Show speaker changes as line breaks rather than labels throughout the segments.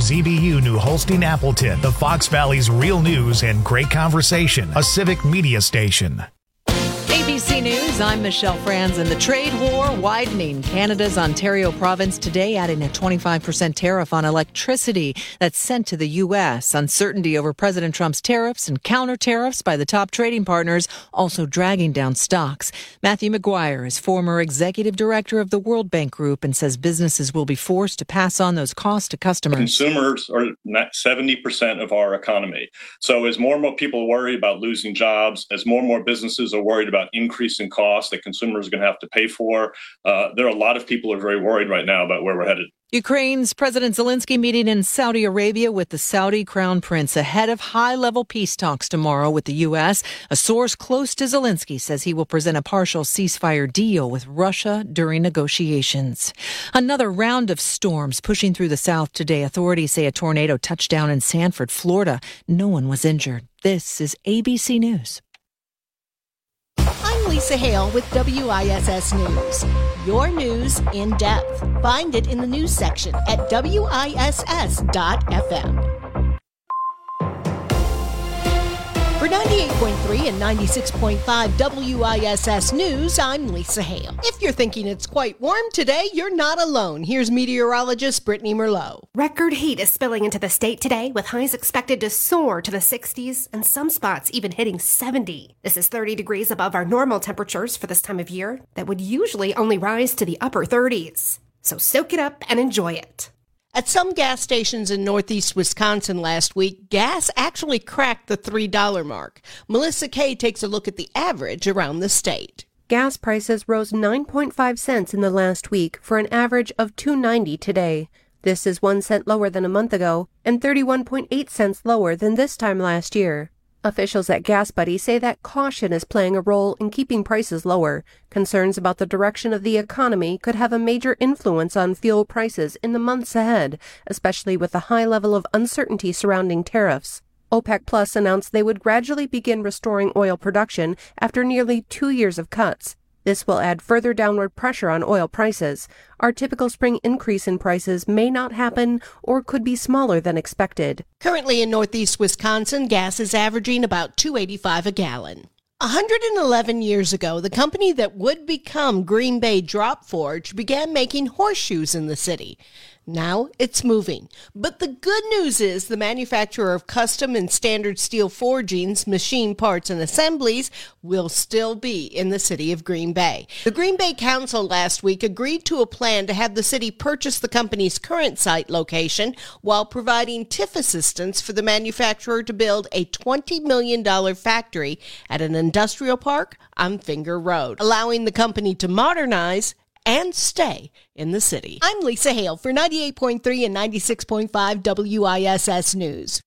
WZBU New Holstein Appleton, the Fox Valley's real news and great conversation, a civic media station.
ABC News, I'm Michelle Franz, and the trade war widening. Canada's Ontario province today adding a 25% tariff on electricity that's sent to the U.S. Uncertainty over President Trump's tariffs and counter tariffs by the top trading partners also dragging down stocks. Matthew McGuire is former executive director of the World Bank Group and says businesses will be forced to pass on those costs to customers.
Consumers are 70% of our economy. So as more and more people worry about losing jobs, as more and more businesses are worried about increasing costs that consumers are going to have to pay for, there are a lot of people who are very worried right now about where we're headed.
Ukraine's President Zelensky meeting in Saudi Arabia with the Saudi Crown Prince ahead of high-level peace talks tomorrow with the U.S. A source close to Zelensky says he will present a partial ceasefire deal with Russia during negotiations. Another round of storms pushing through the south today. Authorities say a tornado touched down in Sanford, Florida. No one was injured. This is ABC News.
I'm Lisa Hale with WISS News. Your news in depth. Find it in the news section at WISS.FM. For 98.3 and 96.5 WISS News, I'm Lisa Hale. If you're thinking it's quite warm today, you're not alone. Here's meteorologist Brittany Merlot.
Record heat is spilling into the state today, with highs expected to soar to the 60s and some spots even hitting 70. This is 30 degrees above our normal temperatures for this time of year that would usually only rise to the upper 30s. So soak it up and enjoy it.
At some gas stations in northeast Wisconsin last week, gas actually cracked the $3 mark. Melissa Kay takes a look at the average around the state.
Gas prices rose 9.5 cents in the last week for an average of $2.90 today. This is 1 cent lower than a month ago and 31.8 cents lower than this time last year. Officials at GasBuddy say that caution is playing a role in keeping prices lower. Concerns about the direction of the economy could have a major influence on fuel prices in the months ahead, especially with the high level of uncertainty surrounding tariffs. OPEC Plus announced they would gradually begin restoring oil production after nearly 2 years of cuts. This will add further downward pressure on oil prices. Our typical spring increase in prices may not happen or could be smaller than expected.
Currently in northeast Wisconsin, gas is averaging about $2.85 a gallon. 111 years ago, the company that would become Green Bay Drop Forge began making horseshoes in the city. Now it's moving. But the good news is the manufacturer of custom and standard steel forgings, machine parts, and assemblies will still be in the city of Green Bay. The Green Bay Council last week agreed to a plan to have the city purchase the company's current site location while providing TIF assistance for the manufacturer to build a $20 million factory at an industrial park on Finger Road, allowing the company to modernize and stay in the city. I'm Lisa Hale for 98.3 and 96.5 WISS News.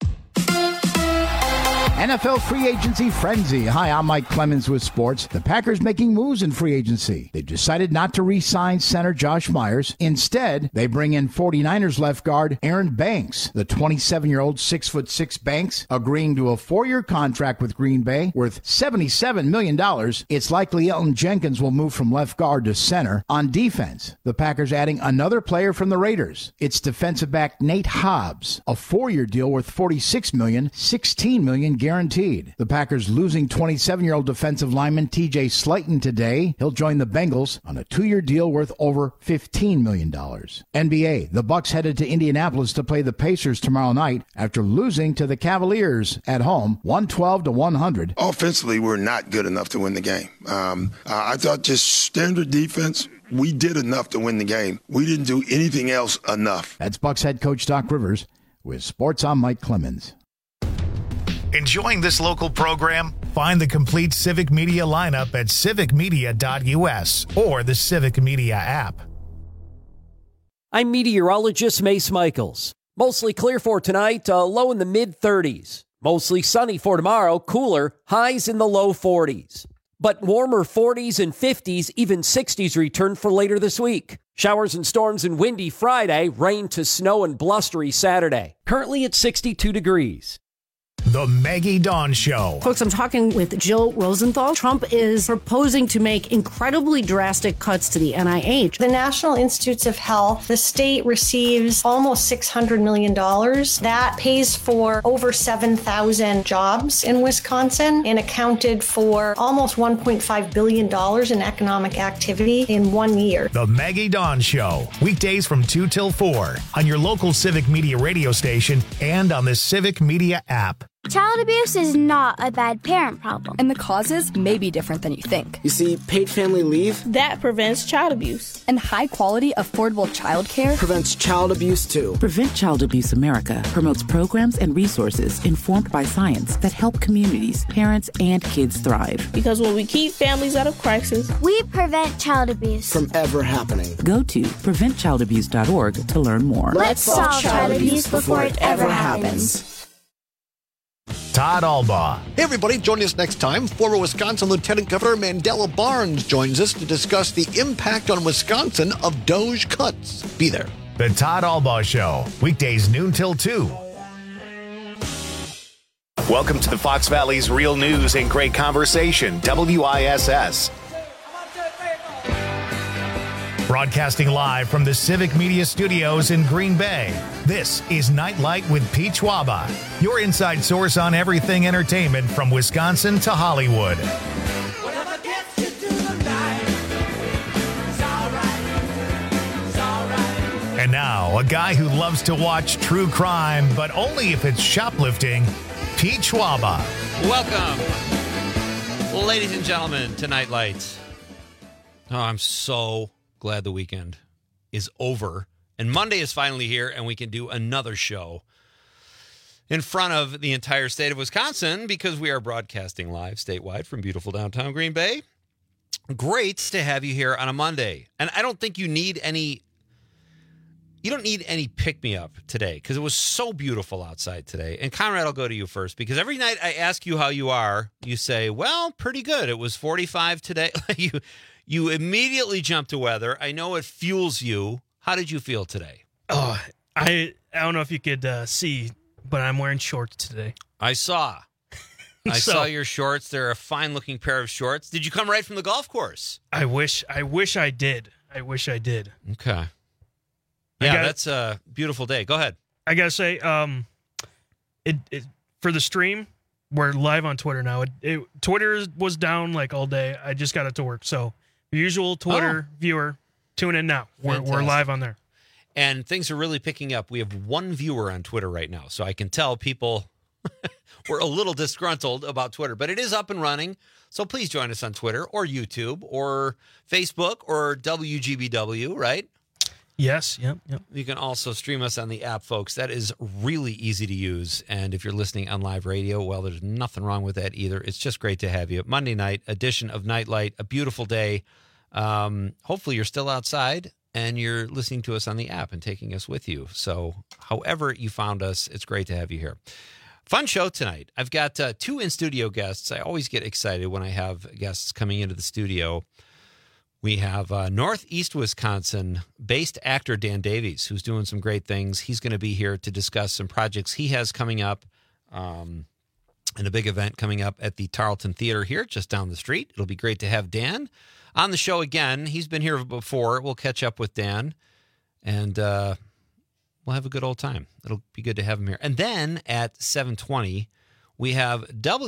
NFL free agency frenzy. Hi, I'm Mike Clemens with sports. The Packers making moves in free agency. They've decided not to re-sign center Josh Myers. Instead, they bring in 49ers left guard Aaron Banks. The 27-year-old 6'6" Banks agreeing to a 4-year contract with Green Bay worth $77 million. It's likely Elton Jenkins will move from left guard to center. On defense, the Packers adding another player from the Raiders. It's defensive back Nate Hobbs. A 4-year deal worth $46 million, $16 million guaranteed. The Packers losing 27-year-old defensive lineman TJ Slayton today. He'll join the Bengals on a 2-year deal worth over $15 million. NBA, the Bucks headed to Indianapolis to play the Pacers tomorrow night after losing to the Cavaliers at home 112-100.
Offensively, we're not good enough to win the game. I thought just standard defense, we did enough to win the game. We didn't do anything else enough.
That's Bucks head coach Doc Rivers. With sports, I'm Mike Clemens.
Enjoying this local program? Find the complete Civic Media lineup at civicmedia.us or the Civic Media app.
I'm meteorologist Mace Michaels. Mostly clear for tonight, low in the mid-30s. Mostly sunny for tomorrow, cooler, highs in the low 40s. But warmer 40s and 50s, even 60s return for later this week. Showers and storms and windy Friday, rain to snow and blustery Saturday. Currently at 62 degrees.
The Maggie Dawn Show.
Folks, I'm talking with Jill Rosenthal. Trump is proposing to make incredibly drastic cuts to the NIH.
The National Institutes of Health, the state receives almost $600 million. That pays for over 7,000 jobs in Wisconsin and accounted for almost $1.5 billion in economic activity in 1 year.
The Maggie Dawn Show. Weekdays from 2 till 4 on your local Civic Media radio station and on the Civic Media app.
Child abuse is not a bad parent problem.
And the causes may be different than you think.
You see, paid family leave
that prevents child abuse.
And high-quality, affordable childcare
prevents child abuse, too.
Prevent Child Abuse America promotes programs and resources informed by science that help communities, parents, and kids thrive.
Because when we keep families out of crisis,
we prevent child abuse
from ever happening.
Go to preventchildabuse.org to learn more.
Let's solve child abuse before it ever happens.
Todd Albaugh.
Hey, everybody. Join us next time. Former Wisconsin Lieutenant Governor Mandela Barnes joins us to discuss the impact on Wisconsin of DOGE cuts. Be there.
The Todd Albaugh Show. Weekdays noon till 2. Welcome to the Fox Valley's Real News and Great Conversation, WISS. Broadcasting live from the Civic Media Studios in Green Bay, this is Nightlight with Pete Schwaba, your inside source on everything entertainment from Wisconsin to Hollywood. And now, a guy who loves to watch true crime, but only if it's shoplifting, Pete Schwaba.
Welcome, ladies and gentlemen, to Nightlight. Oh, I'm so glad the weekend is over and Monday is finally here and we can do another show in front of the entire state of Wisconsin because we are broadcasting live statewide from beautiful downtown Green Bay. Great to have you here on a Monday. And I don't think you don't need any pick-me-up today because it was so beautiful outside today. And Conrad, I'll go to you first because every night I ask you how you are, you say, well, pretty good. It was 45 today. You immediately jump to weather. I know it fuels you. How did you feel today?
Oh, I don't know if you could see, but I'm wearing shorts today.
I saw. I saw your shorts. They're a fine-looking pair of shorts. Did you come right from the golf course?
I wish I did.
Okay. Yeah, that's a beautiful day. Go ahead.
I gotta say, it for the stream, we're live on Twitter now. Twitter was down like all day. I just got it to work, so. Your usual Twitter viewer, tune in now. We're live on there.
And things are really picking up. We have one viewer on Twitter right now, so I can tell people we're a little disgruntled about Twitter, but it is up and running. So please join us on Twitter or YouTube or Facebook or WGBW, right?
Yes, yep.
You can also stream us on the app, folks. That is really easy to use. And if you're listening on live radio, well, there's nothing wrong with that either. It's just great to have you. Monday night edition of Nightlight, a beautiful day. Hopefully you're still outside and you're listening to us on the app and taking us with you. So however you found us, it's great to have you here. Fun show tonight. I've got two in-studio guests. I always get excited when I have guests coming into the studio. We have Northeast Wisconsin-based actor Dan Davies, who's doing some great things. He's going to be here to discuss some projects he has coming up and a big event coming up at the Tarleton Theater here just down the street. It'll be great to have Dan on the show again. He's been here before. We'll catch up with Dan, and we'll have a good old time. It'll be good to have him here. And then at 7:20, we have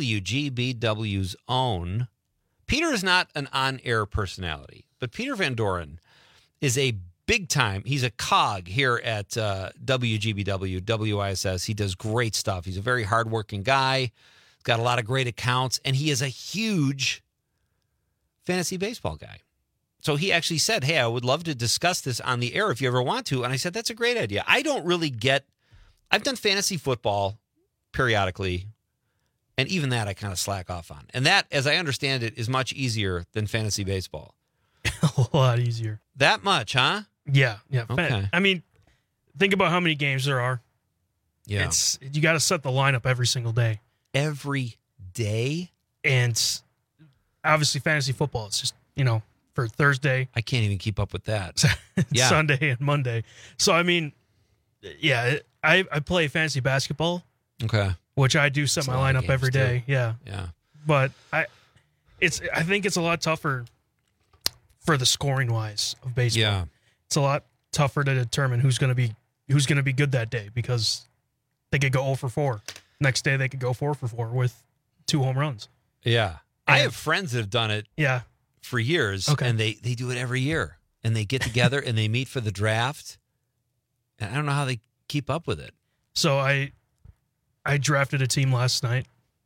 WGBW's own. Peter is not an on-air personality, but Peter Van Doren is a big-time. He's a cog here at WGBW, WISS. He does great stuff. He's a very hardworking guy, got a lot of great accounts, and he is a huge fantasy baseball guy. So he actually said, hey, I would love to discuss this on the air if you ever want to. And I said, that's a great idea. I don't really I've done fantasy football periodically, and even that I kind of slack off on. And that, as I understand it, is much easier than fantasy baseball.
A lot easier.
That much, huh?
Yeah.
Okay.
I mean, think about how many games there are.
Yeah.
You got to set the lineup every single day.
Every day?
And obviously fantasy football, it's just, for Thursday.
I can't even keep up with that.
Sunday and Monday. So, I mean, yeah, I play fantasy basketball.
Okay.
which I do set my lineup every day.
Too.
Yeah.
Yeah.
But I think it's a lot tougher for the scoring wise of baseball.
Yeah.
It's a lot tougher to determine who's going to be good that day, because they could go 0 for 4. Next day they could go 4 for 4 with 2 home runs.
Yeah. I have friends that have done it for years, and they do it every year. And they get together and they meet for the draft. And I don't know how they keep up with it.
So I drafted a team last night.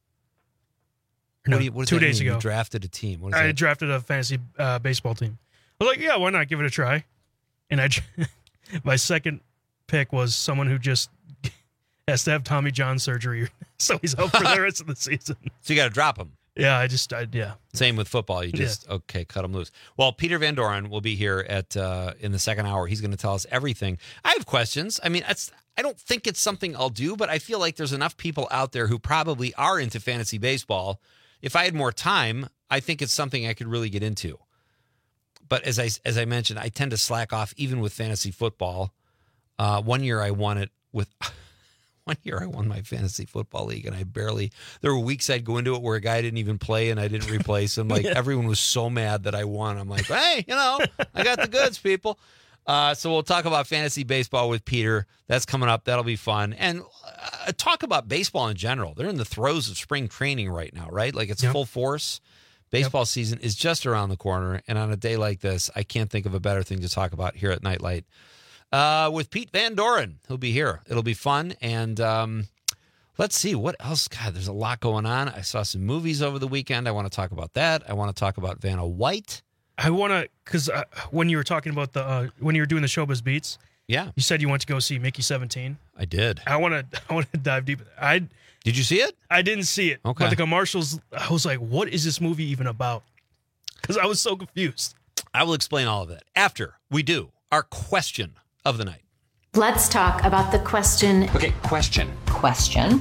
What does
2
that
days
mean?
ago.
You drafted a team. What is
I
that?
drafted a fantasy baseball team. I was like, yeah, why not give it a try? And my second pick was someone who just has to have Tommy John surgery, so he's out for the rest of the season.
So you got to drop him.
Yeah, yeah.
Same with football. You just cut them loose. Well, Peter Van Doren will be here in the second hour. He's going to tell us everything. I have questions. I mean, I don't think it's something I'll do, but I feel like there's enough people out there who probably are into fantasy baseball. If I had more time, I think it's something I could really get into. But as I mentioned, I tend to slack off even with fantasy football. One year I won it with. One year I won my fantasy football league, and there were weeks I'd go into it where a guy didn't even play and I didn't replace him. Like everyone was so mad that I won. I'm like, hey, I got the goods, people. So we'll talk about fantasy baseball with Peter. That's coming up. That'll be fun. And talk about baseball in general. They're in the throes of spring training right now, right? Like it's full force. Baseball season is just around the corner. And on a day like this, I can't think of a better thing to talk about here at Nightlight. With Pete Van Doren. He'll be here. It'll be fun. And let's see, what else? God, there's a lot going on. I saw some movies over the weekend. I want to talk about that. I want to talk about Vanna White.
I want to, because when you were talking about when you were doing the Showbiz Beats, you said you went to go see Mickey 17.
I did.
I want to dive deep.
Did you see it?
I didn't see it.
Okay.
But the commercials, I was like, what is this movie even about? Because I was so confused.
I will explain all of that after we do our question of the night.
Let's talk about the question.
Okay, question.
Question.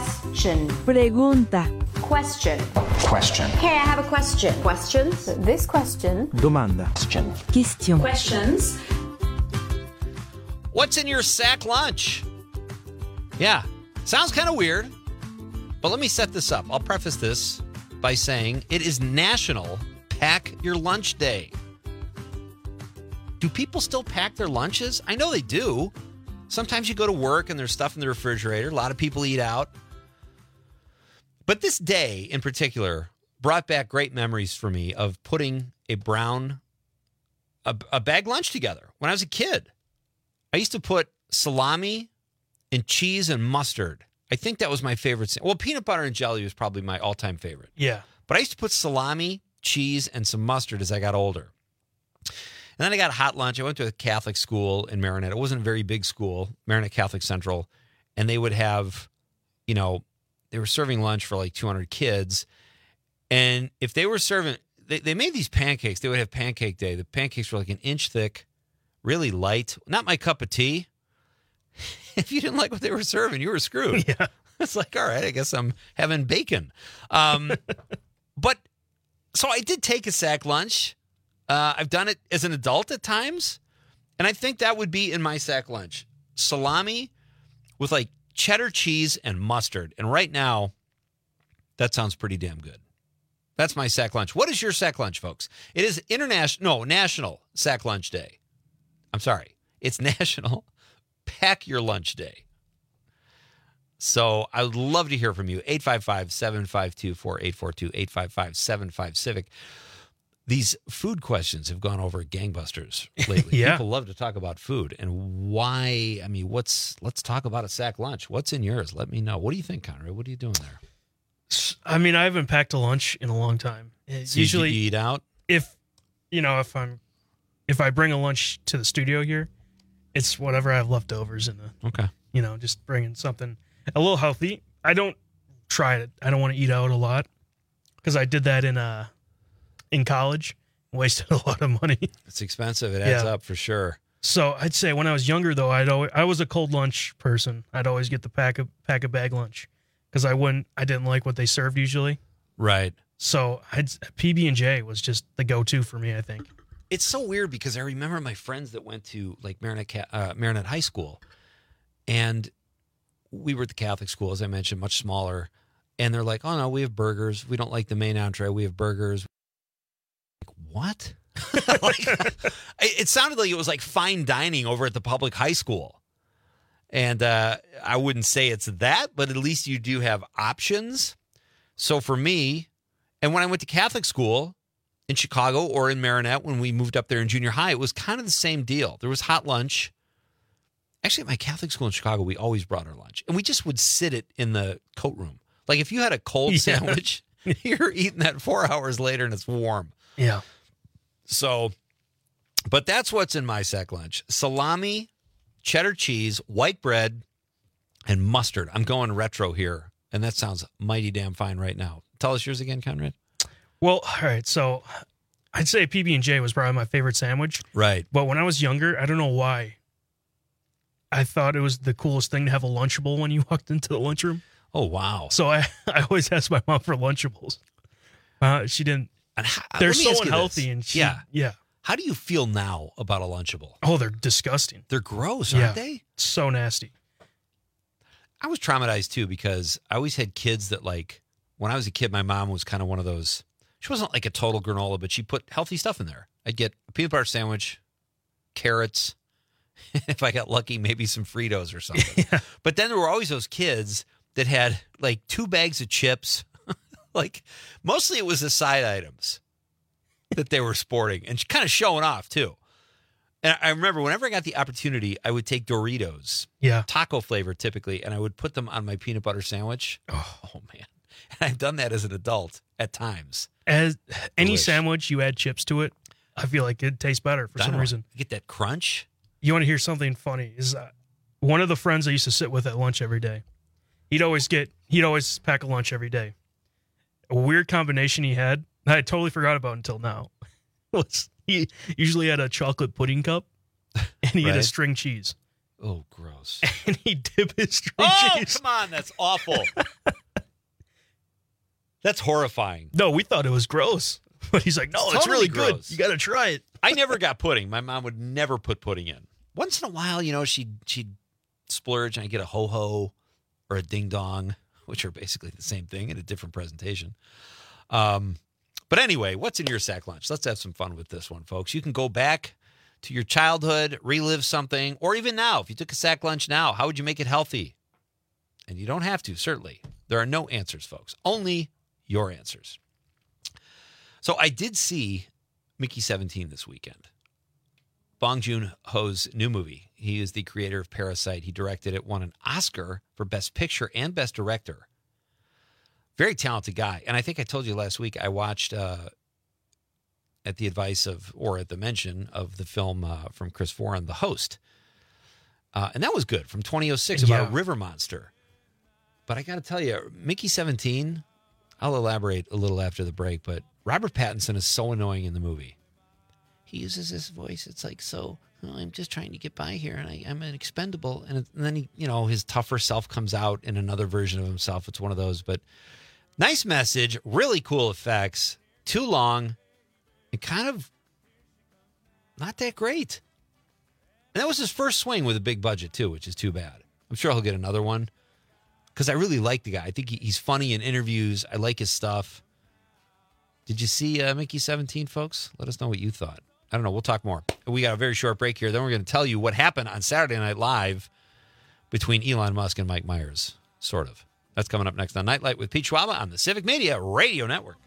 Pregunta.
Question.
Question.
Hey, I have a question. Questions. This question.
Domanda.
Question.
Questions.
What's in your sack lunch? Yeah, sounds kind of weird, but let me set this up. I'll preface this by saying it is National Pack Your Lunch Day. Do people still pack their lunches? I know they do. Sometimes you go to work and there's stuff in the refrigerator. A lot of people eat out. But this day in particular brought back great memories for me of putting a bag lunch together. When I was a kid, I used to put salami and cheese and mustard. I think that was my favorite. Well, peanut butter and jelly was probably my all-time favorite.
Yeah.
But I used to put salami, cheese, and some mustard as I got older. And then I got hot lunch. I went to a Catholic school in Marinette. It wasn't a very big school, Marinette Catholic Central. And they would have, they were serving lunch for like 200 kids. And if they were serving, they made these pancakes. They would have pancake day. The pancakes were like an inch thick, really light. Not my cup of tea. If you didn't like what they were serving, you were screwed.
Yeah.
It's like, all right, I guess I'm having bacon. But so I did take a sack lunch. I've done it as an adult at times, and I think that would be in my sack lunch. Salami with like cheddar cheese and mustard. And right now, that sounds pretty damn good. That's my sack lunch. What is your sack lunch, folks? It is National Sack Lunch Day. I'm sorry. It's National Pack Your Lunch Day. So I would love to hear from you. 855-752-4842, 855-75-CIVIC. These food questions have gone over gangbusters lately.
Yeah.
People love to talk about food and why. I mean, let's talk about a sack lunch. What's in yours? Let me know. What do you think, Conrad? What are you doing there?
I mean, I haven't packed a lunch in a long time.
So
Usually,
you eat out?
If I bring a lunch to the studio here, it's whatever I have leftovers in the.
Okay.
Just bringing something a little healthy. I don't try it. I don't want to eat out a lot because I did that in college, wasted a lot of money.
It's expensive. It adds up for sure.
So I'd say when I was younger, though, I was a cold lunch person. I'd always get the pack a bag lunch because I didn't like what they served usually.
Right.
So PB&J was just the go-to for me, I think.
It's so weird because I remember my friends that went to like Marinette High School, and we were at the Catholic school, as I mentioned, much smaller. And they're like, oh, no, we have burgers. We don't like the main entree. We have burgers. Like, what? It sounded like it was like fine dining over at the public high school. And I wouldn't say it's that, but at least you do have options. So for me, and when I went to Catholic school in Chicago or in Marinette, when we moved up there in junior high, it was kind of the same deal. There was hot lunch. Actually, at my Catholic school in Chicago, we always brought our lunch. And we just would sit it in the coat room. Like if you had a cold sandwich, you're eating that 4 hours later and it's warm.
Yeah.
So, but that's what's in my sack lunch. Salami, cheddar cheese, white bread, and mustard. I'm going retro here, and that sounds mighty damn fine right now. Tell us yours again, Conrad.
Well, all right. So I'd say PB&J was probably my favorite sandwich.
Right.
But when I was younger, I don't know why, I thought it was the coolest thing to have a Lunchable when you walked into the lunchroom.
Oh, wow.
So I always asked my mom for Lunchables. She didn't. They're so unhealthy. And yeah.
How do you feel now about a Lunchable?
Oh, they're disgusting.
They're gross, aren't they?
So nasty.
I was traumatized, too, because I always had kids that, like, when I was a kid, my mom was kind of one of those. She wasn't like a total granola, but she put healthy stuff in there. I'd get a peanut butter sandwich, carrots. If I got lucky, maybe some Fritos or something. Yeah. But then there were always those kids that had like 2 bags of chips. Like mostly it was the side items that they were sporting and kind of showing off too. And I remember whenever I got the opportunity, I would take Doritos, taco flavor typically, and I would put them on my peanut butter sandwich. Oh man. And I've done that as an adult at times.
As any sandwich you add chips to it, I feel like it tastes better for some reason.
You get that crunch.
You want to hear something funny? Is one of the friends I used to sit with at lunch every day. He'd always pack a lunch every day. A weird combination he had, I totally forgot about until now. He usually had a chocolate pudding cup, and he had a string cheese.
Oh, gross.
And he'd dip his string cheese.
Oh, come on. That's awful. That's horrifying.
No, we thought it was gross. But he's like, no, it's really gross. Good. You got to try it.
I never got pudding. My mom would never put pudding in. Once in a while, she'd splurge and I'd get a ho-ho or a ding-dong, which are basically the same thing in a different presentation. But anyway, what's in your sack lunch? Let's have some fun with this one, folks. You can go back to your childhood, relive something, or even now, if you took a sack lunch now, how would you make it healthy? And you don't have to, certainly. There are no answers, folks. Only your answers. So I did see Mickey 17 this weekend. Bong Joon-ho's new movie. He is the creator of Parasite. He directed it, won an Oscar for Best Picture and Best Director. Very talented guy. And I think I told you last week I watched, at the advice of, or at the mention of the film from Chris Foran, The Host. And that was good, from 2006, about a river monster. But I got to tell you, Mickey 17, I'll elaborate a little after the break, but Robert Pattinson is so annoying in the movie. He uses his voice. It's like, I'm just trying to get by here, and I'm an expendable. And then he, his tougher self comes out in another version of himself. It's one of those. But nice message, really cool effects. Too long, and kind of not that great. And that was his first swing with a big budget too, which is too bad. I'm sure he'll get another one because I really like the guy. I think he's funny in interviews. I like his stuff. Did you see Mickey 17, folks? Let us know what you thought. I don't know. We'll talk more. We got a very short break here. Then we're going to tell you what happened on Saturday Night Live between Elon Musk and Mike Myers, sort of. That's coming up next on Nightlight with Pete Schwaba on the Civic Media Radio Network.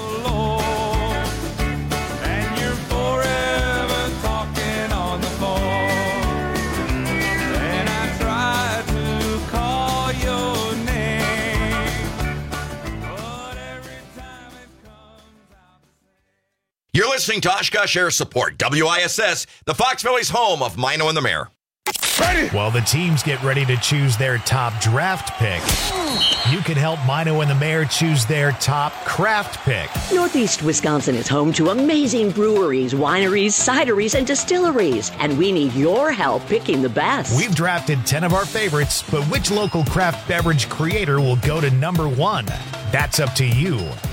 And you're forever talking on the phone. And I try to call your name, but every time it comes out.
You're listening to Oshkosh Air Support, WISS, the Fox Valley's home of Mino and the Mayor.
Ready? While the teams get ready to choose their top draft pick, you can help Mino and the Mayor choose their top craft pick.
Northeast Wisconsin is home to amazing breweries, wineries, cideries, and distilleries, and we need your help picking the best.
We've drafted 10 of our favorites, but which local craft beverage creator will go to number 1? That's up to you.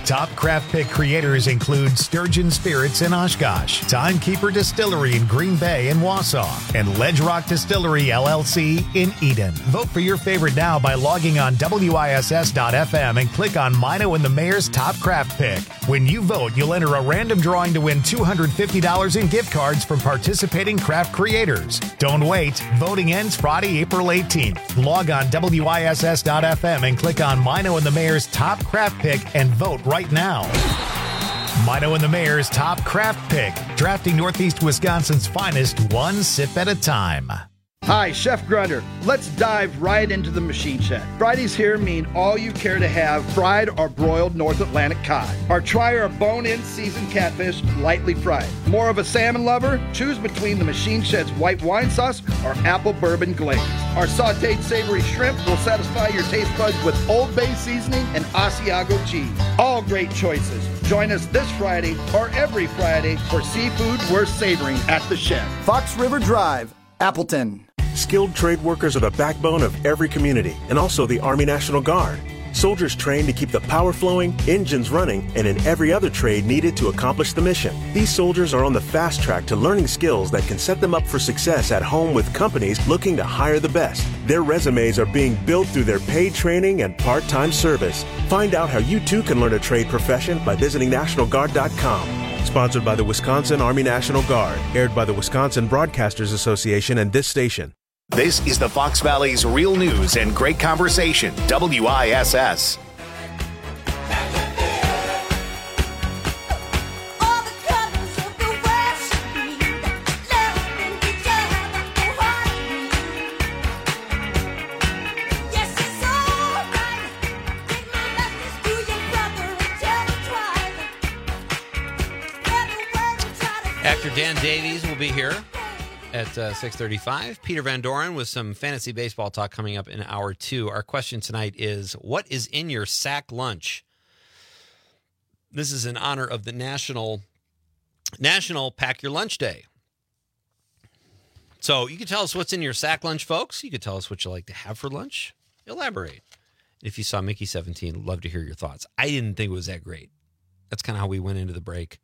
Top craft pick creators include Sturgeon Spirits in Oshkosh, Timekeeper Distillery in Green Bay and Wausau, and Ledge Rock Distillery LLC in Eden. Vote for your favorite now by logging on WISS.FM and click on Mino and the Mayor's Top Craft Pick. When you vote, you'll enter a random drawing to win $250 in gift cards from participating craft creators. Don't wait. Voting ends Friday, April 18th. Log on WISS.FM and click on Mino and the Mayor's Top Craft Pick and vote right now. Mino and the Mayor's Top Craft Pick, drafting Northeast Wisconsin's finest one sip at a time.
Hi, Chef Grunder. Let's dive right into the machine shed. Fridays here mean all you care to have fried or broiled North Atlantic cod. Or try our bone-in seasoned catfish lightly fried. More of a salmon lover? Choose between the machine shed's white wine sauce or apple bourbon glaze. Our sauteed savory shrimp will satisfy your taste buds with Old Bay seasoning and Asiago cheese. All great choices. Join us this Friday or every Friday for seafood worth savoring at the shed.
Fox River Drive, Appleton.
Skilled trade workers are the backbone of every community, and also the Army National Guard. Soldiers trained to keep the power flowing, engines running, and in every other trade needed to accomplish the mission. These soldiers are on the fast track to learning skills that can set them up for success at home with companies looking to hire the best. Their resumes are being built through their paid training and part-time service. Find out how you too can learn a trade profession by visiting NationalGuard.com. Sponsored by the Wisconsin Army National Guard. Aired by the Wisconsin Broadcasters Association and this station.
This is the Fox Valley's real news and great conversation, WISS.
Actor Dan Davies will be here at 6:35. Peter Van Doren with some fantasy baseball talk coming up in hour 2. Our question tonight is, what is in your sack lunch? This is in honor of the National Pack Your Lunch Day. So you can tell us what's in your sack lunch, folks. You can tell us what you like to have for lunch. Elaborate. If you saw Mickey 17, love to hear your thoughts. I didn't think it was that great. That's kind of how we went into the break.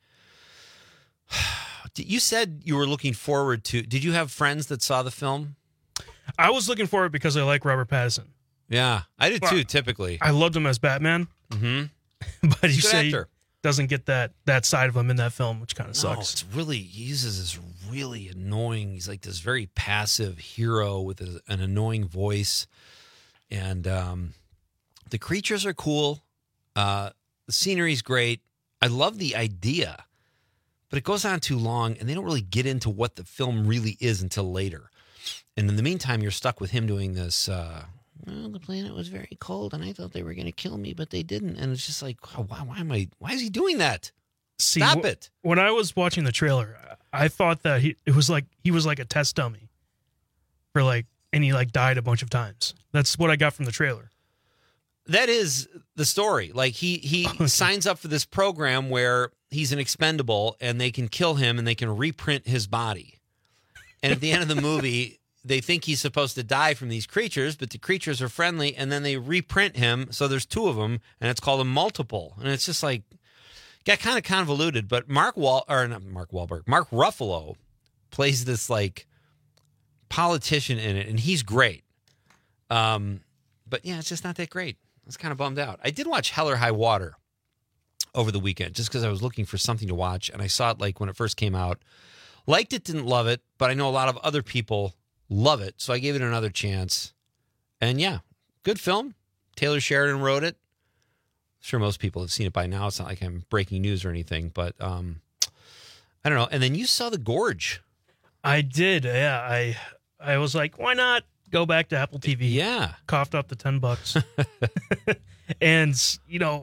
You said you were looking forward to... Did you have friends that saw the film?
I was looking forward because I like Robert Pattinson.
Yeah, I did too, typically.
I loved him as Batman.
Mm-hmm.
But you say he doesn't get that side of him in that film, which kind of sucks.
It's really... He uses this really annoying... He's like this very passive hero with an annoying voice. And the creatures are cool. The scenery's great. I love the idea. But it goes on too long, and they don't really get into what the film really is until later. And in the meantime, you're stuck with him doing this, the planet was very cold, and I thought they were going to kill me, but they didn't. And it's just like, why is he doing that? Stop it.
When I was watching the trailer, I thought that he was like a test dummy. And he died a bunch of times. That's what I got from the trailer.
That is the story. Like he signs up for this program where he's an expendable and they can kill him and they can reprint his body. And at the end of the movie, they think he's supposed to die from these creatures, but the creatures are friendly, and then they reprint him. So there's 2 of them, and it's called a multiple. And it's just like, got kind of convoluted. But Mark Ruffalo plays this politician in it, and he's great. But yeah, it's just not that great. I was kind of bummed out. I did watch Hell or High Water over the weekend just because I was looking for something to watch, and I saw it when it first came out. Liked it, didn't love it, but I know a lot of other people love it, so I gave it another chance. And yeah, good film. Taylor Sheridan wrote it. I'm sure most people have seen it by now. It's not like I'm breaking news or anything, but I don't know. And then you saw The Gorge. I did, yeah. I was like, why not go back to Apple TV? Yeah. Coughed up the $10. And,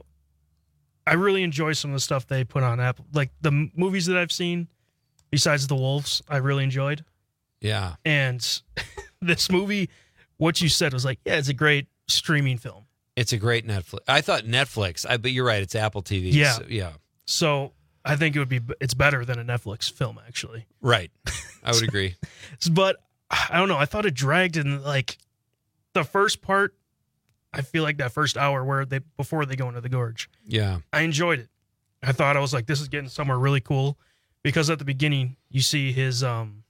I really enjoy some of the stuff they put on Apple. Like the movies that I've seen, besides The Wolves, I really enjoyed. Yeah. And this movie, what you said was it's a great streaming film. It's a great Netflix. I thought Netflix, but you're right. It's Apple TV. Yeah. So, yeah. So I think it's better than a Netflix film, actually. Right. I would agree. But I don't know. I thought it dragged in the first part
I feel like that first hour before they go into the gorge.
Yeah.
I enjoyed it. I thought, I was like, this is getting somewhere really cool, because at the beginning you see his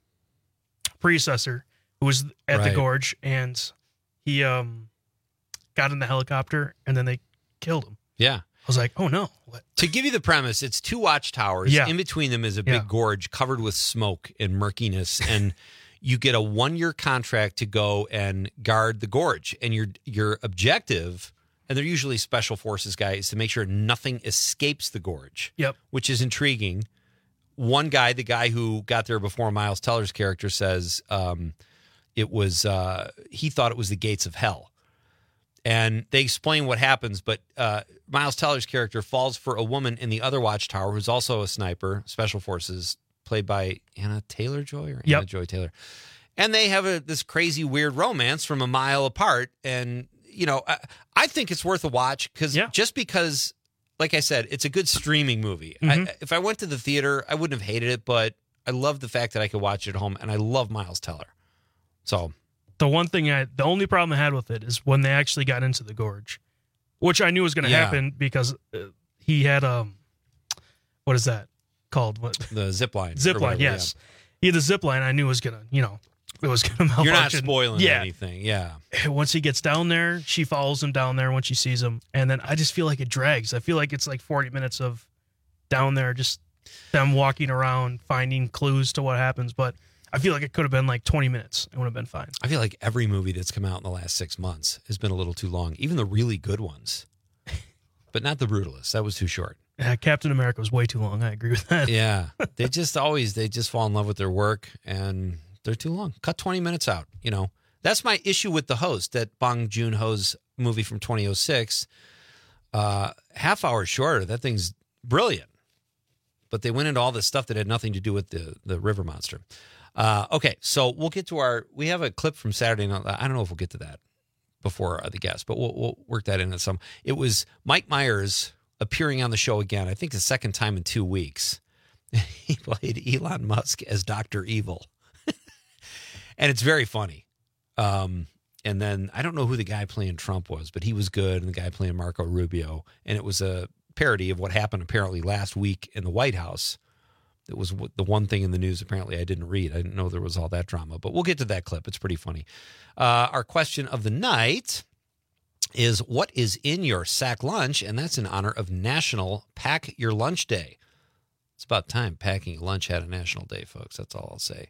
predecessor who was at the gorge, and he got in the helicopter and then they killed him.
Yeah.
I was like, oh no. What?
To give you the premise, it's 2 watchtowers.
Yeah.
In between them is a big gorge covered with smoke and murkiness, and you get a 1-year contract to go and guard the gorge. And your objective, and they're usually special forces guys, to make sure nothing escapes the gorge.
Yep.
Which is intriguing. One guy, the guy who got there before Miles Teller's character, says it was he thought it was the gates of hell. And they explain what happens, but Miles Teller's character falls for a woman in the other watchtower who's also a sniper, special forces, played by Anna Taylor-Joy or Anna Joy Taylor. And they have this crazy, weird romance from a mile apart. And, I think it's worth a watch just because, like I said, it's a good streaming movie.
Mm-hmm.
If I went to the theater, I wouldn't have hated it, but I love the fact that I could watch it at home, and I love Miles Teller. So
the only problem I had with it is when they actually got into the gorge, which I knew was going to happen because he had what is that called? What,
the zip line?
Zip line, yes. Yeah. He had the zip line. I knew it was gonna, it was gonna malfunction.
You're not spoiling anything, yeah.
Once he gets down there, she follows him down there when she sees him, and then I just feel like it drags. I feel like it's like 40 minutes of down there, just them walking around, finding clues to what happens, but I feel like it could have been like 20 minutes. It would have been fine.
I feel like every movie that's come out in the last 6 months has been a little too long, even the really good ones. But not The Brutalist. That was too short.
Captain America was way too long. I agree with that.
Yeah. They just fall in love with their work, and they're too long. Cut 20 minutes out, That's my issue with The Host, that Bong Joon-ho's movie from 2006. Half hour shorter. That thing's brilliant. But they went into all this stuff that had nothing to do with the river monster. Okay, so we'll get to we have a clip from Saturday night. I don't know if we'll get to that before the guest, but we'll work that in at some. It was Mike Myers appearing on the show again, I think the second time in 2 weeks. He played Elon Musk as Dr. Evil. And it's very funny. And then I don't know who the guy playing Trump was, but he was good, and the guy playing Marco Rubio. And it was a parody of what happened apparently last week in the White House. It was the one thing in the news apparently I didn't read. I didn't know there was all that drama, but we'll get to that clip. It's pretty funny. Our question of the night is, what is in your sack lunch? And that's in honor of National Pack Your Lunch Day. It's about time packing lunch had a national day, folks. That's all I'll say.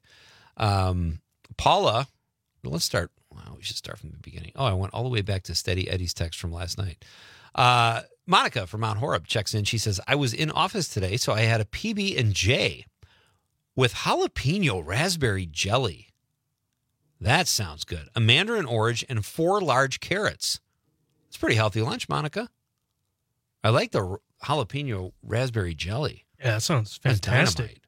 Paula, let's start. Wow, we should start from the beginning. Oh, I went all the way back to Steady Eddie's text from last night. Monica from Mount Horeb checks in. She says, I was in office today, so I had a PB&J with jalapeno raspberry jelly. That sounds good. A mandarin orange and 4 large carrots. It's a pretty healthy lunch, Monica. I like the jalapeno raspberry jelly.
Yeah, that sounds fantastic.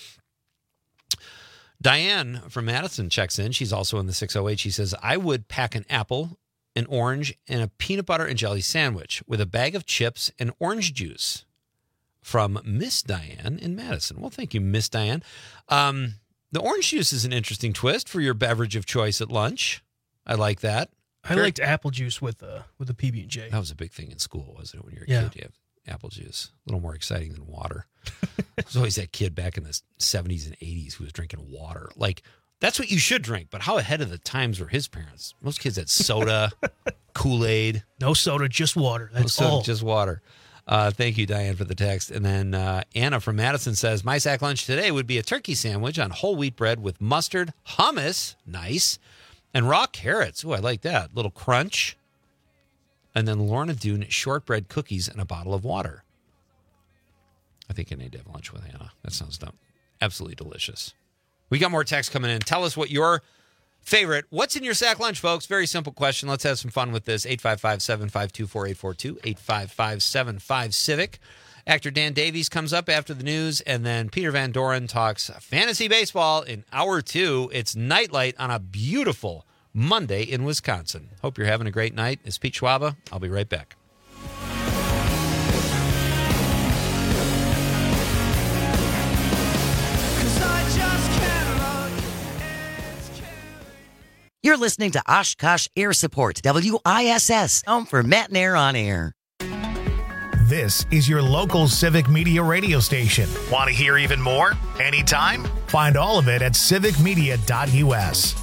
Diane from Madison checks in. She's also in the 608. She says, I would pack an apple, an orange, and a peanut butter and jelly sandwich with a bag of chips and orange juice. From Miss Diane in Madison. Well, thank you, Miss Diane. The orange juice is an interesting twist for your beverage of choice at lunch. I like that.
I liked apple juice with a PB&J.
That was a big thing in school, wasn't it, when you were a kid? You have apple juice. A little more exciting than water. There's always that kid back in the 70s and 80s who was drinking water. Like, that's what you should drink, but how ahead of the times were his parents? Most kids had soda, Kool-Aid.
No soda, just water. That's
no soda,
all.
Just water. Thank you, Diane, for the text. And then Anna from Madison says, my sack lunch today would be a turkey sandwich on whole wheat bread with mustard, hummus, nice, and raw carrots. Ooh, I like that. Little crunch. And then Lorna Doone shortbread cookies and a bottle of water. I think I need to have lunch with Anna. That sounds dumb. Absolutely delicious. We got more texts coming in. Tell us what your favorite, what's in your sack lunch, folks? Very simple question. Let's have some fun with this. 855-752-4842, 855-75-CIVIC. Actor Dan Davies comes up after the news, and then Peter Van Doren talks fantasy baseball in hour 2. It's Nightlight on a beautiful Monday in Wisconsin. Hope you're having a great night. It's Pete Schwaba. I'll be right back.
You're listening to Oshkosh Air Support, WISS, home for Matt and Air on Air.
This is your local Civic Media radio station. Want to hear even more? Anytime? Find all of it at civicmedia.us.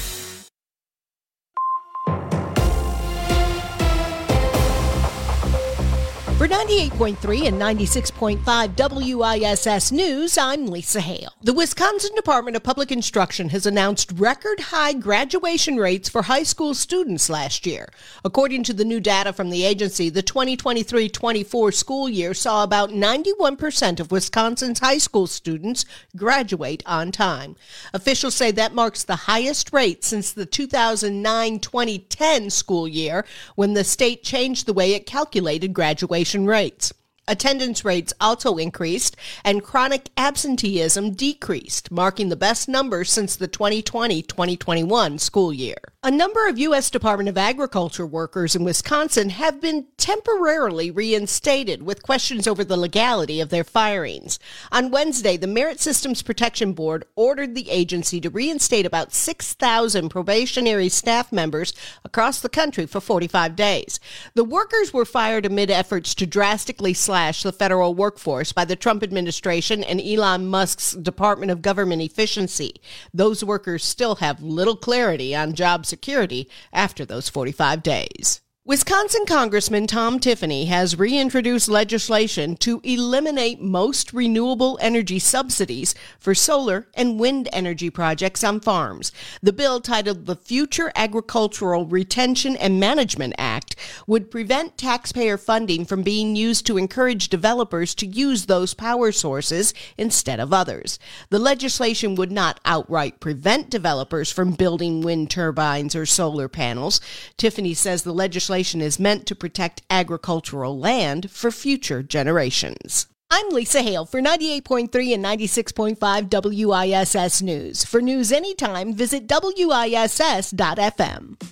For 98.3 and 96.5 WISS News, I'm Lisa Hale. The Wisconsin Department of Public Instruction has announced record-high graduation rates for high school students last year. According to the new data from the agency, the 2023-24 school year saw about 91% of Wisconsin's high school students graduate on time. Officials say that marks the highest rate since the 2009-2010 school year, when the state changed the way it calculated graduation rates. Attendance rates also increased, and chronic absenteeism decreased, marking the best numbers since the 2020-2021 school year. A number of U.S. Department of Agriculture workers in Wisconsin have been temporarily reinstated with questions over the legality of their firings. On Wednesday, the Merit Systems Protection Board ordered the agency to reinstate about 6,000 probationary staff members across the country for 45 days. The workers were fired amid efforts to drastically slash the federal workforce by the Trump administration and Elon Musk's Department of Government Efficiency. Those workers still have little clarity on job security after those 45 days. Wisconsin Congressman Tom Tiffany has reintroduced legislation to eliminate most renewable energy subsidies for solar and wind energy projects on farms. The bill, titled the Future Agricultural Retention and Management Act, would prevent taxpayer funding from being used to encourage developers to use those power sources instead of others. The legislation would not outright prevent developers from building wind turbines or solar panels. Tiffany says the legislation is meant to protect agricultural land for future generations. I'm Lisa Hale for 98.3 and 96.5 WISS News. For news anytime, visit WISS.FM.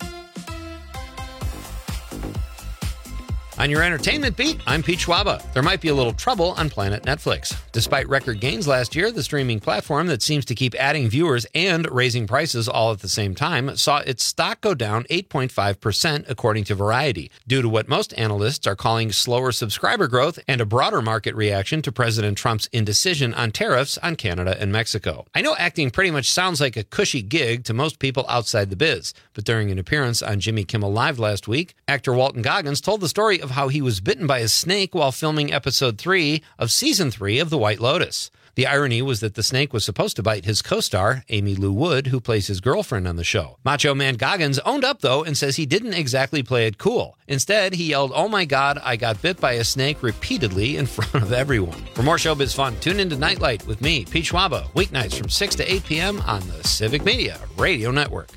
On your entertainment beat, I'm Pete Schwaba. There might be a little trouble on Planet Netflix. Despite record gains last year, the streaming platform that seems to keep adding viewers and raising prices all at the same time saw its stock go down 8.5%, according to Variety, due to what most analysts are calling slower subscriber growth and a broader market reaction to President Trump's indecision on tariffs on Canada and Mexico. I know acting pretty much sounds like a cushy gig to most people outside the biz, but during an appearance on Jimmy Kimmel Live last week, actor Walton Goggins told the story of how he was bitten by a snake while filming episode 3 of season 3 of The White Lotus. The irony was that the snake was supposed to bite his co-star, Amy Lou Wood, who plays his girlfriend on the show. Macho Man Goggins owned up, though, and says he didn't exactly play it cool. Instead, he yelled, "Oh my God, I got bit by a snake," repeatedly in front of everyone. For more showbiz fun, tune into Nightlight with me, Pete Schwaba, weeknights from 6 to 8 p.m. on the Civic Media Radio Network.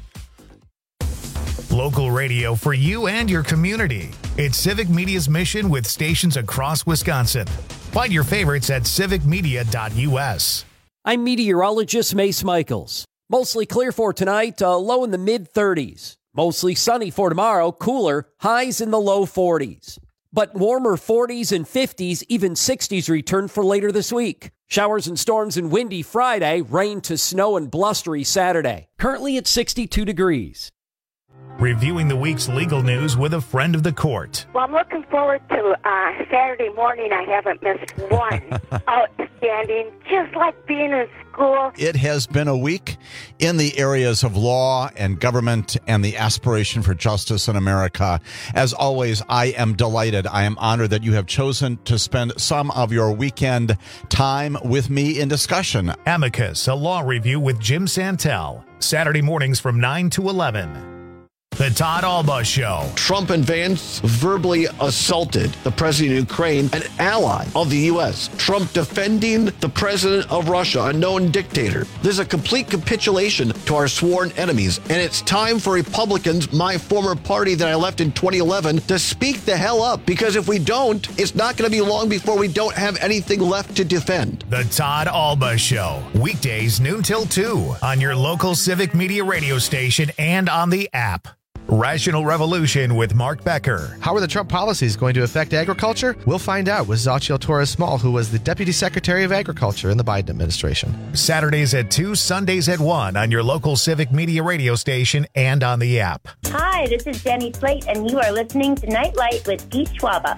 Local radio for you and your community. It's Civic Media's mission with stations across Wisconsin. Find your favorites at civicmedia.us.
I'm meteorologist Mace Michaels. Mostly clear for tonight, low in the mid-30s. Mostly sunny for tomorrow, cooler, highs in the low 40s. But warmer 40s and 50s, even 60s return for later this week. Showers and storms and windy Friday, rain to snow and blustery Saturday. Currently at 62 degrees.
Reviewing the week's legal news with a friend of the court.
Well, I'm looking forward to Saturday morning. I haven't missed one. Outstanding, just like being in school.
It has been a week in the areas of law and government and the aspiration for justice in America. As always, I am delighted. I am honored that you have chosen to spend some of your weekend time with me in discussion.
Amicus, a law review with Jim Santel. Saturday mornings from 9 to 11. The Todd Alba Show.
Trump and Vance verbally assaulted the president of Ukraine, an ally of the U.S. Trump defending the president of Russia, a known dictator. This is a complete capitulation to our sworn enemies. And it's time for Republicans, my former party that I left in 2011, to speak the hell up. Because if we don't, it's not going to be long before we don't have anything left to defend.
The Todd Alba Show. Weekdays noon till 2 on your local Civic Media radio station and on the app. Rational Revolution with Mark Becker.
How are the Trump policies going to affect agriculture? We'll find out with Xochitl Torres-Small, who was the Deputy Secretary of Agriculture in the Biden administration.
Saturdays at 2, Sundays at 1 on your local Civic Media radio station and on the app.
Hi, this is Jenny Slate, and you are listening to Nightlight with Pete Schwaba.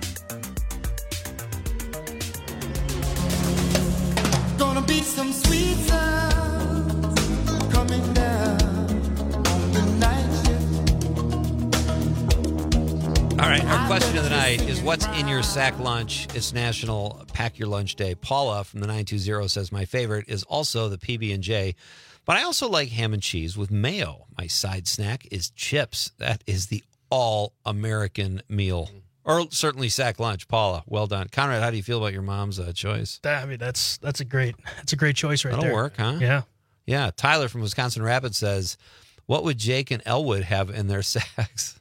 Gonna be some sweet sounds coming down on the night shift.
All right, our question of the night is what's in your sack lunch? It's National Pack Your Lunch Day. Paula from the 920 says my favorite is also the PB&J, but I also like ham and cheese with mayo. My side snack is chips. That is the all-American meal. Or certainly sack lunch. Paula, well done. Conrad, how do you feel about your mom's choice?
That's a great choice right there.
That'll work, huh?
Yeah.
Yeah. Tyler from Wisconsin Rapids says, what would Jake and Elwood have in their sacks?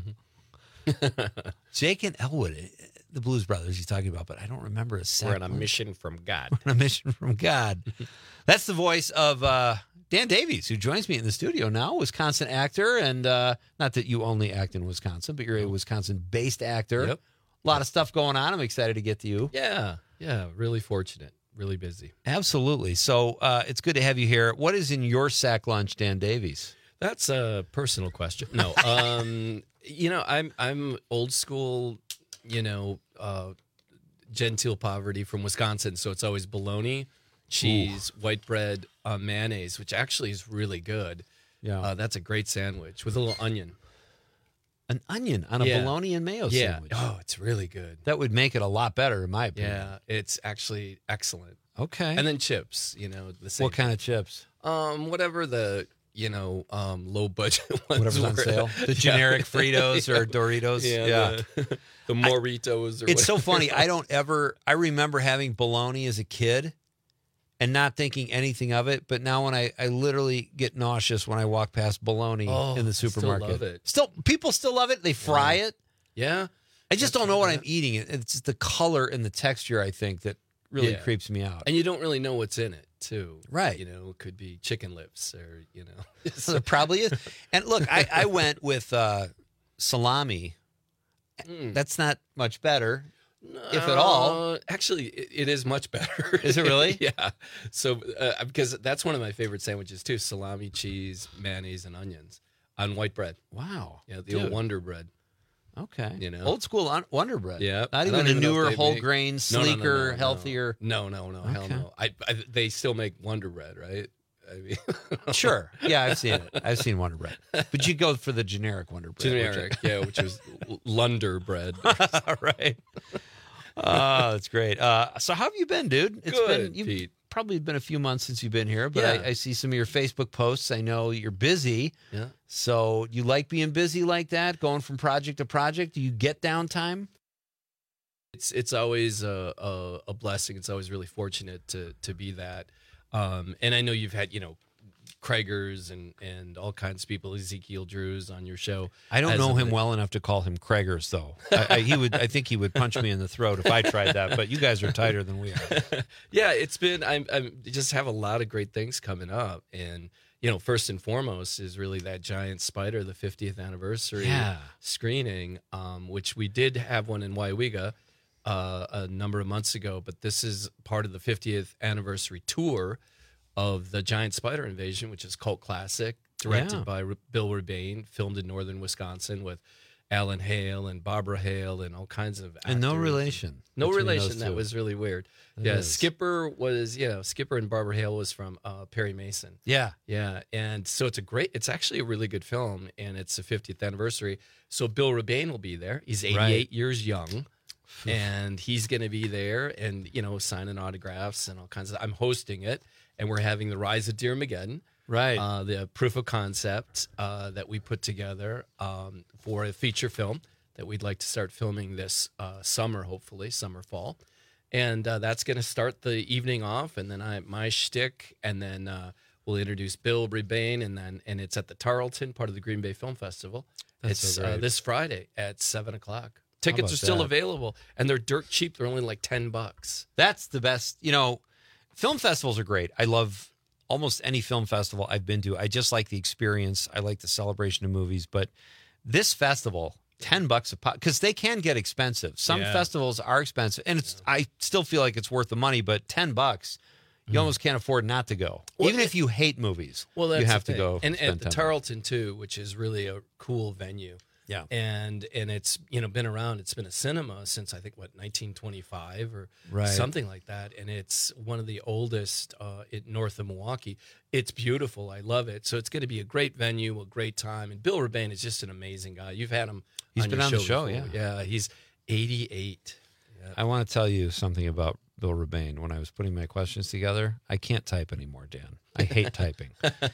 Jake and Elwood, the Blues Brothers he's talking about, but I don't remember a sack.
We're on a mission from God.
We're on a mission from God. That's the voice of Dan Davies, who joins me in the studio now, Wisconsin actor, and not that you only act in Wisconsin, but you're a Wisconsin-based actor.
Yep.
A lot of stuff going on. I'm excited to get to you.
Yeah, really fortunate, really busy.
Absolutely. So it's good to have you here. What is in your sack lunch, Dan Davies?
That's a personal question. No, I'm old school, genteel poverty from Wisconsin, so it's always bologna, cheese, white bread, mayonnaise, which actually is really good.
Yeah,
that's a great sandwich with a little onion.
An onion on a bologna and mayo sandwich.
Oh, it's really good.
That would make it a lot better, in my opinion.
Yeah, it's actually excellent.
Okay.
And then chips, the same.
What kind of chips?
Whatever the low budget ones.
Whatever's on sale. The generic Fritos or Doritos.
Yeah. The Moritos.
It's so funny. I remember having bologna as a kid and not thinking anything of it. But now when I literally get nauseous when I walk past bologna in the supermarket.
Still love it.
People still love it. They fry it.
Yeah.
I just don't know what I'm eating. It's the color and the texture, I think, that really creeps me out.
And you don't really know what's in it, too.
Right.
It could be chicken lips or,
So it probably is. And look, I went with salami. That's not much better, if at all.
Actually, it is much better.
Is it really?
Yeah. So, because that's one of my favorite sandwiches, too. Salami, cheese, mayonnaise, and onions on white bread.
Wow.
Yeah, the old Wonder Bread.
Okay. Old school Wonder Bread.
Yeah.
Not even a newer whole grain, sleeker, healthier.
No. Hell no. They still make Wonder Bread, right? I mean,
sure. Yeah, I've seen it. I've seen Wonder Bread. But you go for the generic Wonder Bread.
Which was Lunder Bread.
Right. Oh, that's great. So how have you been, dude? You've
Pete.
Probably been a few months since you've been here, but I see some of your Facebook posts. I know you're busy.
Yeah.
So you like being busy like that, going from project to project? Do you get downtime?
It's always a blessing. It's always really fortunate to be that. And I know you've had, Krager's and all kinds of people, Ezekiel Drews on your show.
I don't know him well enough to call him Krager's, though. I think he would punch me in the throat if I tried that. But you guys are tighter than we are.
Yeah, it's been. I just have a lot of great things coming up, and first and foremost is really that Giant Spider, the 50th anniversary screening, which we did have one in Waiwiga a number of months ago, but this is part of the 50th anniversary tour of the Giant Spider Invasion, which is cult classic, directed by Bill Rebane, filmed in northern Wisconsin with Alan Hale and Barbara Hale and all kinds of actors.
And no relation.
No relation. That was really weird. Skipper was, Skipper and Barbara Hale was from Perry Mason.
Yeah.
Yeah. And so it's actually a really good film, and it's the 50th anniversary. So Bill Rebane will be there. He's 88 years young. And he's going to be there and, signing autographs and all kinds of. I'm hosting it, and we're having the Rise of Dear Mageddon.
Right.
The proof of concept that we put together for a feature film that we'd like to start filming this summer, hopefully, summer, fall. And that's going to start the evening off, and then my shtick, and then we'll introduce Bill Rebane, and it's at the Tarleton, part of the Green Bay Film Festival. It's this Friday at 7:00. Tickets are still available, and they're dirt cheap. They're only like $10.
That's the best. Film festivals are great. I love almost any film festival I've been to. I just like the experience. I like the celebration of movies. But This festival, $10 a pop, because they can get expensive. Some festivals are expensive, and I still feel like it's worth the money, but $10, you almost can't afford not to go.
Well,
Even if you hate movies,
that's
you have
the
to
thing.
go.
And
spend
at the
$10.
Tarleton, too, which is really a cool venue.
Yeah.
And it's, been around. It's been a cinema since, I think, 1925 or
Right.
something like that. And it's one of the oldest north of Milwaukee. It's beautiful. I love it. So it's going to be a great venue, a great time. And Bill Rebane is just an amazing guy. You've had him
He's
on
been
your
on the show,
before. Yeah, he's 88. Yeah.
I want to tell you something about Bill Rebane. When I was putting my questions together, I can't type anymore, Dan. I hate typing.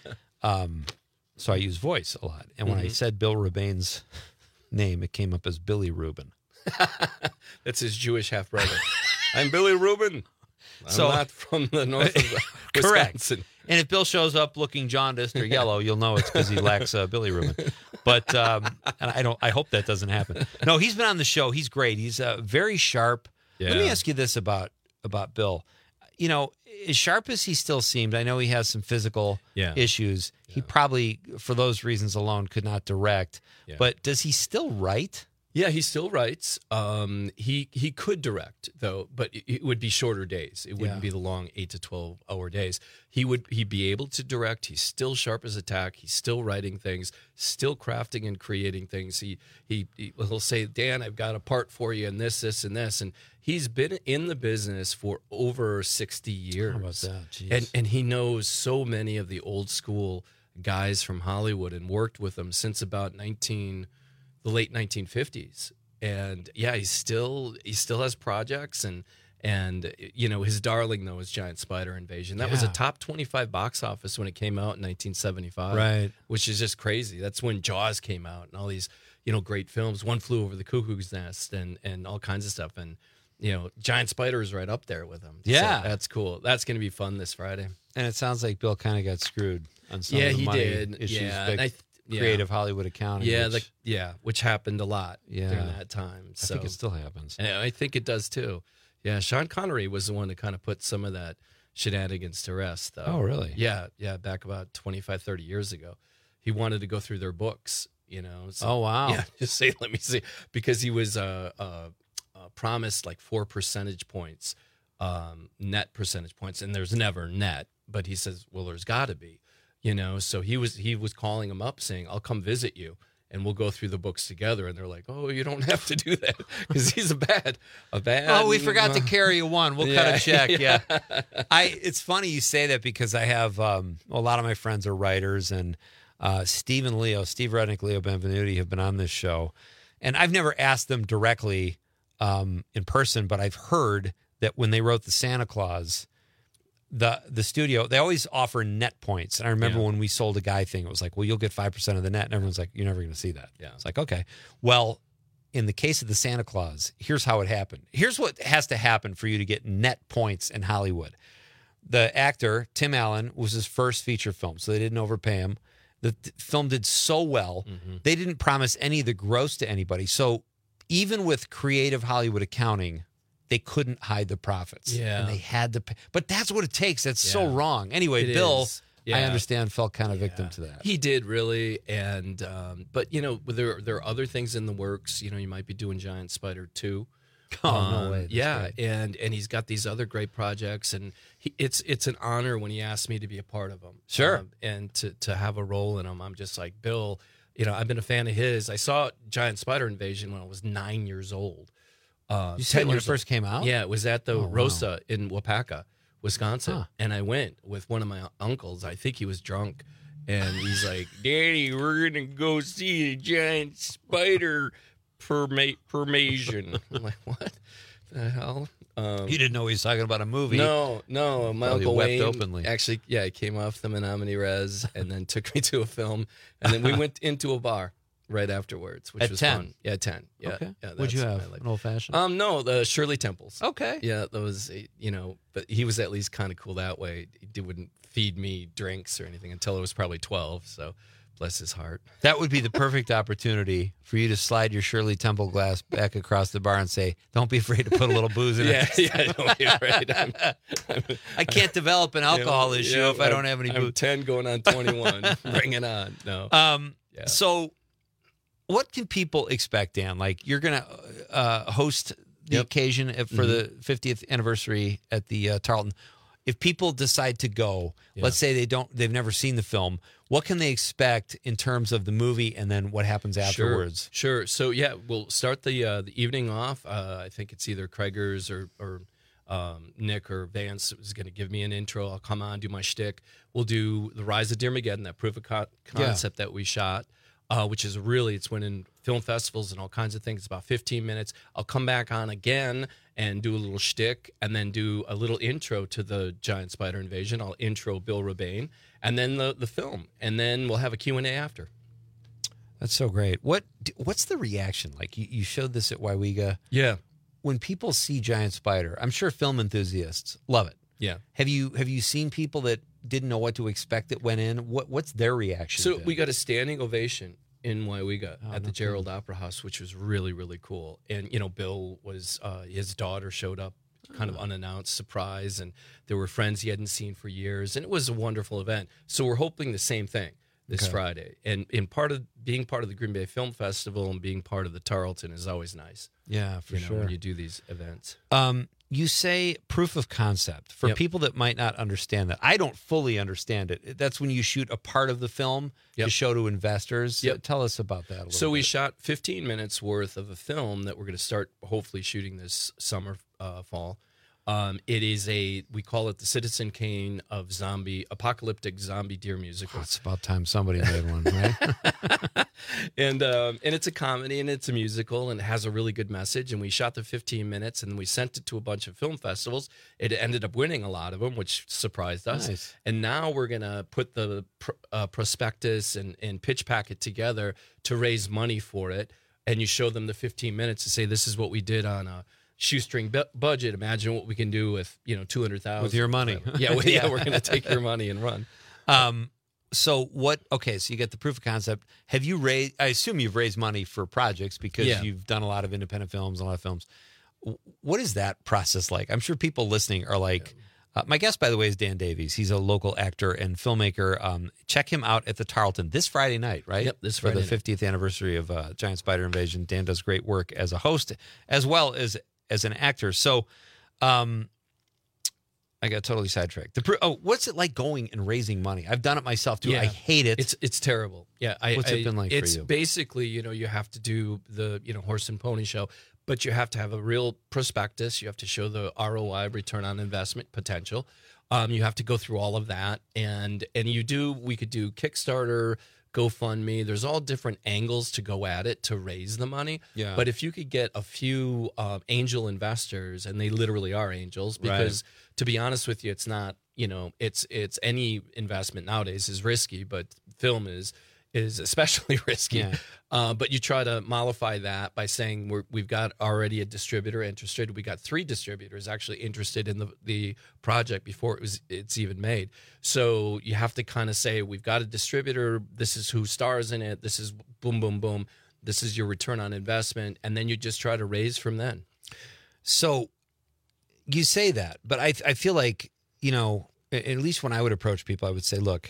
So I use voice a lot. And when I said Bill Rebane's name, it came up as Billy Rubin.
That's his Jewish half brother. I'm Billy Rubin. I'm not from the north of Wisconsin.
Correct. And if Bill shows up looking jaundiced or yellow, you'll know it's because he lacks Billy Rubin. But and I hope that doesn't happen. No, he's been on the show. He's great. He's very sharp.
Yeah.
Let me ask you this about Bill. As sharp as he still seemed, I know he has some physical issues. He probably, for those reasons alone, could not direct.
Yeah.
But does he still write?
Yeah, he still writes. He could direct though, but it would be shorter days. It wouldn't be the long 8 to 12 hour days. He'd be able to direct. He's still sharp as a tack. He's still writing things, still crafting and creating things. He'll say, Dan, I've got a part for you and this, and this. And he's been in the business for over 60 years.
How about that? Jeez.
And he knows so many of the old school guys from Hollywood and worked with them since about the late 1950s. And yeah, he still has projects and his darling though is Giant Spider Invasion. That was a top 25 box office when it came out in 1975.
Right.
Which is just crazy. That's when Jaws came out and all these, great films. One Flew Over the Cuckoo's Nest and all kinds of stuff. And Giant Spider is right up there with him.
Yeah.
So that's cool. That's going to be fun this Friday.
And it sounds like Bill kind of got screwed on some of the
he
money
did.
issues.
Yeah.
Big
And
creative Hollywood accounting.
Which happened a lot
Yeah.
during that time. So
I think it still happens.
and I think it does too. Yeah, Sean Connery was the one to kind of put some of that shenanigans to rest, though.
Oh, really?
Yeah, back about 25, 30 years ago. He wanted to go through their books, So,
Oh, wow.
Yeah, let me see. Because he was promised like 4 percentage points, net percentage points, and there's never net. But he says, well, there's got to be, So he was calling him up saying, I'll come visit you. And we'll go through the books together. And they're like, oh, you don't have to do that because he's a bad.
Oh, we forgot to carry a one. We'll cut a check. Yeah.
Yeah.
It's funny you say that because I have a lot of my friends are writers, and Steve Rednick, Leo Benvenuti have been on this show. And I've never asked them directly in person, but I've heard that when they wrote the Santa Claus, the studio, they always offer net points. And I remember when we sold a guy thing, it was like, well, you'll get 5% of the net. And everyone's like, you're never going to see that.
Yeah.
It's like, okay. Well, in the case of the Santa Claus, here's how it happened. Here's what has to happen for you to get net points in Hollywood. The actor, Tim Allen, was his first feature film, so they didn't overpay him. The film did so well, they didn't promise any of the gross to anybody. So even with creative Hollywood accounting, they couldn't hide the profits.
Yeah.
And they had to pay. But that's what it takes. That's so wrong. Anyway, Bill,
is.
I understand, fell kind of victim to that.
He did really, and but there are other things in the works. You might be doing Giant Spider 2.
Oh, no way. That's
Yeah,
great.
and he's got these other great projects, and it's an honor when he asked me to be a part of them.
Sure.
And to have a role in them. I'm just like, Bill, I've been a fan of his. I saw Giant Spider Invasion when I was 9 years old.
You said when it first came out?
Yeah, it was at the
wow.
Rosa in Wapaka, Wisconsin.
Huh.
And I went with one of my uncles. I think he was drunk. And he's like, Daddy, we're going to go see a Giant Spider Permation. I'm like, what the hell?
You didn't know he was talking about a movie.
No. My
Probably
Uncle
wept
Wayne
openly.
actually, he came off the Menominee Res and then took me to a film. And then we went into a bar right afterwards, which
At
was
10?
fun. Yeah, 10. Yeah.
Okay.
Yeah,
What'd you
that's
have?
what I like.
An old-fashioned?
No, the Shirley Temples.
Okay.
Yeah, those, but he was at least kind of cool that way. He wouldn't feed me drinks or anything until I was probably 12, so bless his heart.
That would be the perfect opportunity for you to slide your Shirley Temple glass back across the bar and say, don't be afraid to put a little booze in it.
Yeah, don't be afraid.
I can't develop an alcohol issue if I don't have any booze.
I'm 10 going on 21. Bring it on. No.
So what can people expect, Dan? Like, you're going to host the occasion for the 50th anniversary at the Tarleton. If people decide to go, let's say they've never seen the film, what can they expect in terms of the movie and then what happens afterwards?
Sure. So we'll start the evening off. I think it's either Krager's or Nick or Vance is going to give me an intro. I'll come on, do my shtick. We'll do The Rise of Dearmageddon, that proof of concept that we shot, which is it's winning film festivals and all kinds of things. It's about 15 minutes. I'll come back on again and do a little shtick and then do a little intro to the giant spider invasion. I'll intro Bill Rebane and then the film. And then we'll have a Q&A after.
That's so great. What's the reaction like? You showed this at Waiwiga.
Yeah.
When people see Giant Spider, I'm sure film enthusiasts love it.
Yeah.
Have you seen people that didn't know what to expect that went in? What's their reaction?
So we got a standing ovation in Waiwiga at the Gerald Opera House, which was really, really cool. And, Bill was, his daughter showed up kind of unannounced, surprise, and there were friends he hadn't seen for years, and it was a wonderful event. So we're hoping the same thing this Friday. And being part of the Green Bay Film Festival and being part of the Tarleton is always nice.
Yeah, for sure.
When you do these events.
You say proof of concept. For people that might not understand that, I don't fully understand it. That's when you shoot a part of the film to show to investors. Tell us about that a little bit.
So we shot 15 minutes worth of a film that we're going to start hopefully shooting this summer, fall. It is we call it the Citizen Kane of apocalyptic zombie deer musical.
It's about time somebody made one, right?
And it's a comedy and it's a musical and it has a really good message. And we shot the 15 minutes and we sent it to a bunch of film festivals. It ended up winning a lot of them, which surprised us.
Nice.
And now we're going to put the prospectus and pitch packet together to raise money for it. And you show them the 15 minutes to say, this is what we did on a shoestring budget. Imagine what we can do with $200,000
with your money.
We're going to take your money and run.
So you get the proof of concept. Have you raised? I assume you've raised money for projects because you've done a lot of independent films, a lot of films. What is that process like? I'm sure people listening are like. My guest, by the way, is Dan Davies. He's a local actor and filmmaker. Check him out at the Tarleton this Friday night, right?
Yep, this Friday
for the 50th anniversary of Giant Spider Invasion. Dan does great work as a host as well as an actor. So I got totally sidetracked. What's it like going and raising money? I've done it myself too. I hate it.
It's terrible. Yeah.
What's it been like for you?
It's basically, you have to do the, horse and pony show, but you have to have a real prospectus. You have to show the ROI, return on investment potential. You have to go through all of that. And we could do Kickstarter, GoFundMe. There's all different angles to go at it to raise the money.
Yeah.
But if you could get a few angel investors, and they literally are angels, because to be honest with you, it's not, it's any investment nowadays is risky, but film is especially risky.
Yeah.
But you try to mollify that by saying we've got already a distributor interested. We got 3 distributors actually interested in the project before it's even made. So you have to kind of say, we've got a distributor. This is who stars in it. This is boom, boom, boom. This is your return on investment. And then you just try to raise from then.
So you say that, but I feel like, at least when I would approach people, I would say, look,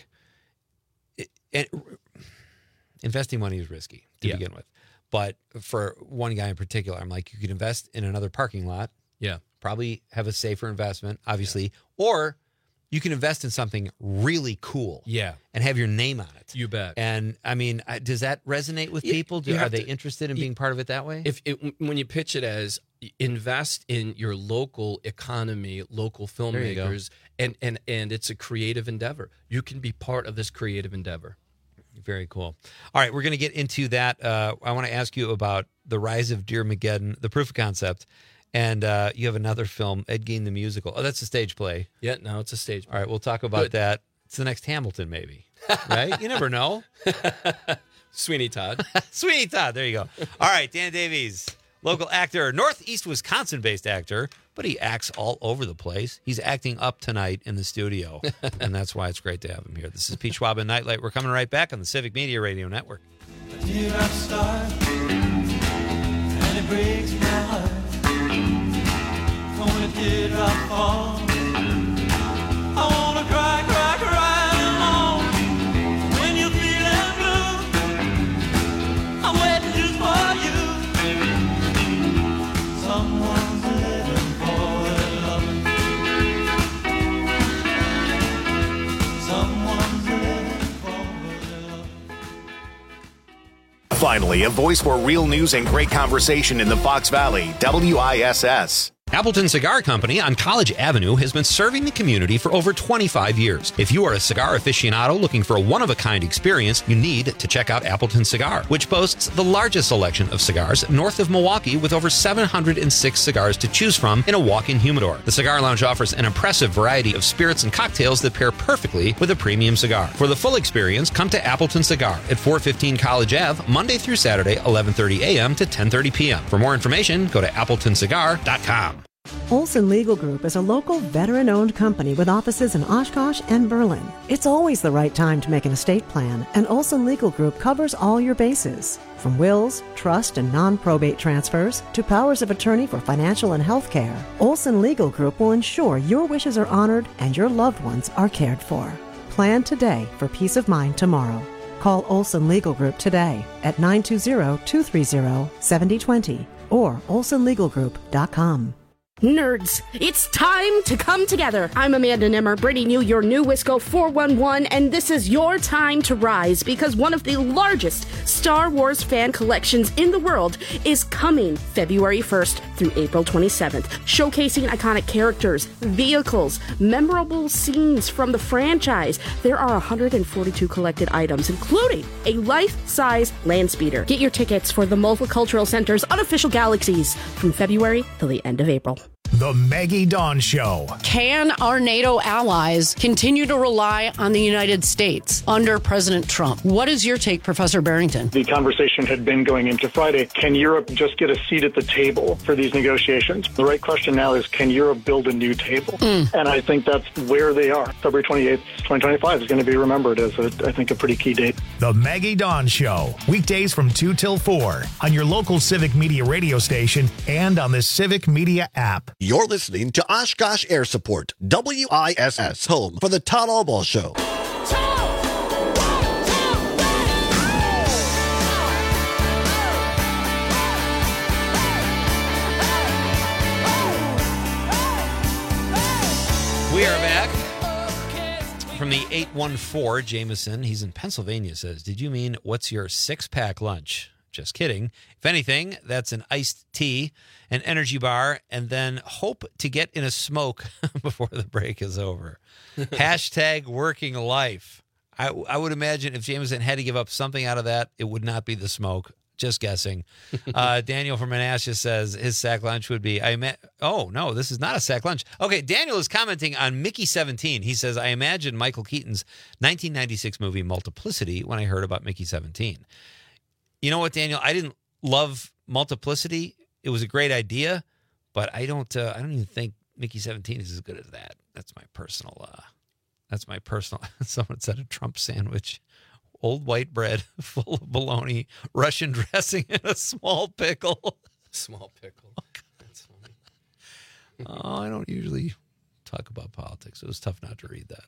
investing money is risky to begin with. But for one guy in particular, I'm like, you could invest in another parking lot.
Yeah.
Probably have a safer investment, obviously. Or you can invest in something really cool.
Yeah.
And have your name on it.
You bet.
And I mean, does that resonate with people? Are they interested in being part of it that way?
When you pitch it as invest in your local economy, local filmmakers, and it's a creative endeavor. You can be part of this creative endeavor.
Very cool. All right, we're going to get into that. I want to ask you about The Rise of Dearmageddon, the proof of concept, and you have another film, Ed Gein the Musical. Oh, that's a stage play.
Yeah, no, it's a stage play.
All right, we'll talk about that. It's the next Hamilton, maybe. Right? You never know.
Sweeney Todd.
Sweeney Todd, there you go. All right, Dan Davies, local actor, Northeast Wisconsin-based actor, but he acts all over the place. He's acting up tonight in the studio, and that's why it's great to have him here. This is Pete Schwab and Nightlight. We're coming right back on the Civic Media Radio Network.
Here I start, and it breaks my heart. When it did I fall, I wanna cry, cry, cry alone. When you're feeling blue, I'm waiting.
family, a voice for real news and great conversation in the Fox Valley, WISS.
Appleton Cigar Company on College Avenue has been serving the community for over 25 years. If you are a cigar aficionado looking for a one-of-a-kind experience, you need to check out Appleton Cigar, which boasts the largest selection of cigars north of Milwaukee with over 706 cigars to choose from in a walk-in humidor. The Cigar Lounge offers an impressive variety of spirits and cocktails that pair perfectly with a premium cigar. For the full experience, come to Appleton Cigar at 415 College Ave, Monday through Saturday, 11:30 a.m. to 10:30 p.m. For more information, go to appletoncigar.com.
Olson Legal Group is a local veteran-owned company with offices in Oshkosh and Berlin. It's always the right time to make an estate plan, and Olson Legal Group covers all your bases. From wills, trust, and non-probate transfers to powers of attorney for financial and health care, Olson Legal Group will ensure your wishes are honored and your loved ones are cared for. Plan today for peace of mind tomorrow. Call Olson Legal Group today at 920-230-7020 or olsonlegalgroup.com.
Nerds, it's time to come together. I'm Amanda Nimmer, bringing you your new Wisco 411, and this is your time to rise because one of the largest Star Wars fan collections in the world is coming February 1st through April 27th, showcasing iconic characters, vehicles, memorable scenes from the franchise. There are 142 collected items, including a life-size land speeder. Get your tickets for the Multicultural Center's unofficial galaxies from February till the end of April.
The Maggie Dawn Show.
Can our NATO allies continue to rely on the United States under President Trump? What is your take, Professor Barrington?
The conversation had been going into Friday. Can Europe just get a seat at the table for these negotiations? The right question now is, can Europe build a new table? And I think that's where they are. February 28th, 2025 is going to be remembered as, I think, a pretty key date.
The Maggie Dawn Show. Weekdays from 2 till 4 on your local Civic Media radio station and on the Civic Media app.
You're listening to Oshkosh Air Support, WISS, home for the Todd Albaugh Show.
We are back from the 814. Jameson, he's in Pennsylvania, says, did you mean what's your six-pack lunch? Just kidding. If anything, that's an iced tea, an energy bar, and then hope to get in a smoke before the break is over. Hashtag working life. I would imagine if Jameson had to give up something out of that, it would not be the smoke. Just guessing. Daniel from Manassas says his sack lunch would be, oh, no, this is not a sack lunch. Okay, Daniel is commenting on Mickey 17. He says, I imagine Michael Keaton's 1996 movie Multiplicity when I heard about Mickey 17. You know what, Daniel? I didn't love Multiplicity. It was a great idea, but I don't even think Mickey 17 is as good as that. That's my personal. Someone said a Trump sandwich, old white bread full of bologna, Russian dressing, and a small pickle.
Small pickle. That's funny.
Oh, I don't usually talk about politics. It was tough not to read that.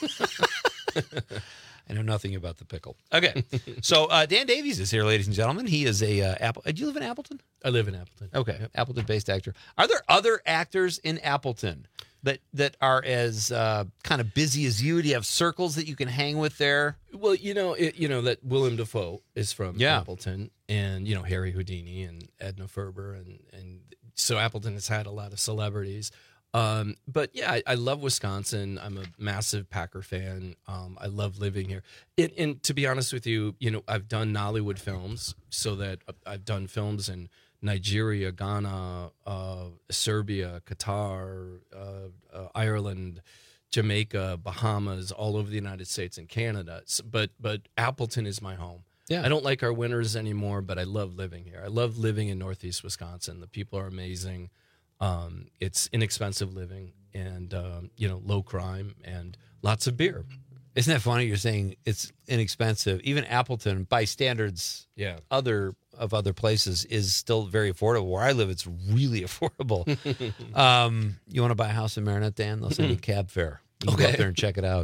I know nothing about the pickle. Okay, so Dan Davies is here, ladies and gentlemen. He is a do you live in Appleton?
I live in Appleton.
Okay,
yep.
Appleton-based actor. Are there other actors in Appleton that are as kind of busy as you? Do you have circles that you can hang with there?
Well, that Willem Dafoe is from Appleton, and Harry Houdini and Edna Ferber, and so Appleton has had a lot of celebrities. But yeah, I love Wisconsin. I'm a massive Packer fan. I love living here. And to be honest with you, I've done Nollywood films, so that I've done films in Nigeria, Ghana, Serbia, Qatar, Ireland, Jamaica, Bahamas, all over the United States and Canada. But Appleton is my home. Yeah. I don't like our winters anymore, but I love living here. I love living in Northeast Wisconsin. The people are amazing. It's inexpensive living and, low crime and lots of beer.
Isn't that funny? You're saying it's inexpensive. Even Appleton, by standards, other places, is still very affordable. Where I live, it's really affordable. You want to buy a house in Marinette, Dan? They'll send you cab fare. You can go up there and check it out.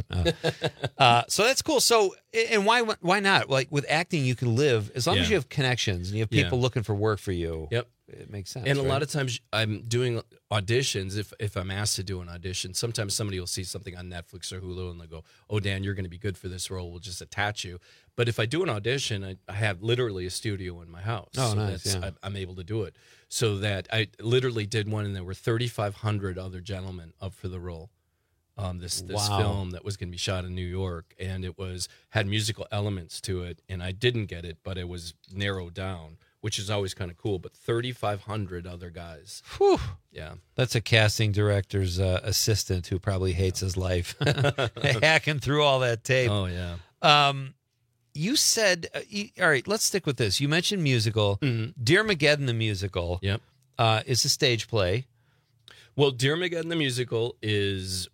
So that's cool. So, and why not? Like with acting, you can live as long as you have connections and you have people looking for work for you.
Yep.
It makes sense.
And a lot of times I'm doing auditions. If I'm asked to do an audition, sometimes somebody will see something on Netflix or Hulu and they'll go, "Oh, Dan, you're going to be good for this role. We'll just attach you." But if I do an audition, I have literally a studio in my house.
Oh,
so
nice.
I'm able to do it. So that I literally did one, and there were 3,500 other gentlemen up for the role. This film that was going to be shot in New York, and it had musical elements to it, and I didn't get it, but it was narrowed down, which is always kind of cool. But 3,500 other guys.
Whew.
Yeah.
That's a casting director's assistant who probably hates his life, hacking through all that tape.
Oh, yeah.
You said, all right, let's stick with this. You mentioned musical. Dear Mageddon the musical is a stage play.
Well, Dear Mageddon the musical is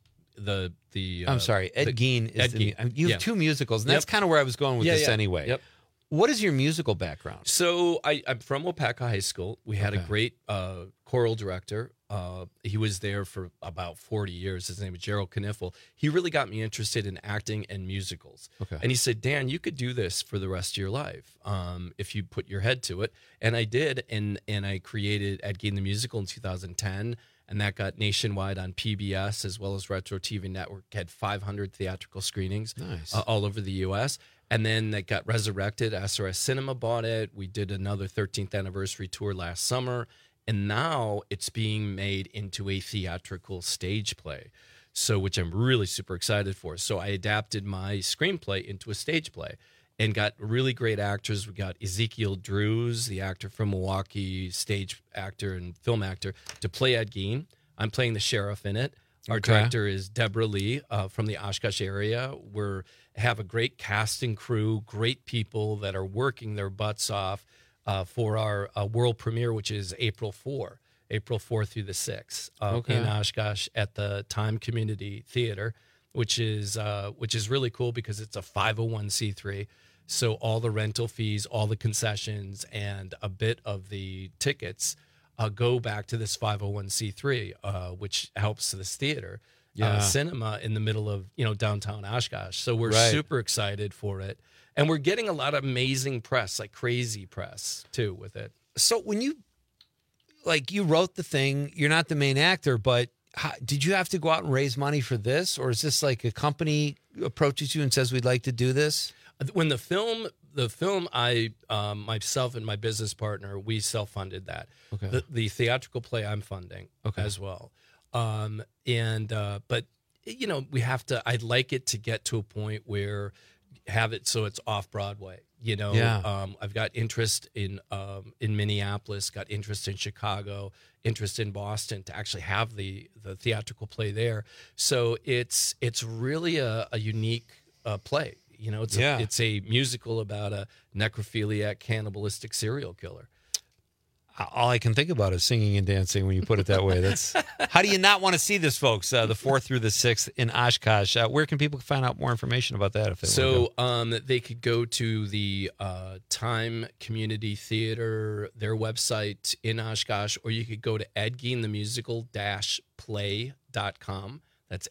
I'm
sorry, Ed Gein is you have two musicals, and that's kind of where I was going with this anyway.
Yep.
What is your musical background?
So I'm from Waupaca High School. We had a great choral director. He was there for about 40 years. His name was Gerald Kniffel. He really got me interested in acting and musicals.
Okay.
And he said, "Dan, you could do this for the rest of your life if you put your head to it." And I did, and I created Ed Gein the Musical in 2010, and that got nationwide on PBS as well as Retro TV Network. Had 500 theatrical screenings all over the U.S., and then that got resurrected. SRS Cinema bought it. We did another 13th anniversary tour last summer. And now it's being made into a theatrical stage play, which I'm really super excited for. So I adapted my screenplay into a stage play and got really great actors. We got Ezekiel Drews, the actor from Milwaukee, stage actor and film actor, to play Ed Gein. I'm playing the sheriff in it. Our director is Deborah Lee from the Oshkosh area. We have a great casting crew, great people that are working their butts off for our world premiere, which is April 4 through the 6th in Oshkosh at the Time Community Theater, which is really cool because it's a 501c3. So all the rental fees, all the concessions, and a bit of the tickets go back to this 501c3, which helps this theater cinema in the middle of downtown Oshkosh. So we're super excited for it. And we're getting a lot of amazing press, like crazy press, too, with it.
So when you wrote the thing, you're not the main actor, but did you have to go out and raise money for this? Or is this like a company approaches you and says, we'd like to do this?
When the film, I myself and my business partner, we self-funded that.
Okay.
The theatrical play I'm funding as well. But, we have to, I'd like it to get to a point where have it so it's off Broadway. I've got interest in Minneapolis, got interest in Chicago, interest in Boston to actually have the theatrical play there. So it's really a unique play. It's a musical about a necrophiliac, cannibalistic serial killer.
All I can think about is singing and dancing when you put it that way. That's how do you not want to see this, folks? The 4th through the 6th in Oshkosh. Where can people find out more information about that? If they want to go?
They could go to the Time Community Theater, their website in Oshkosh, or you could go to edgeinthemusical-play.com. That's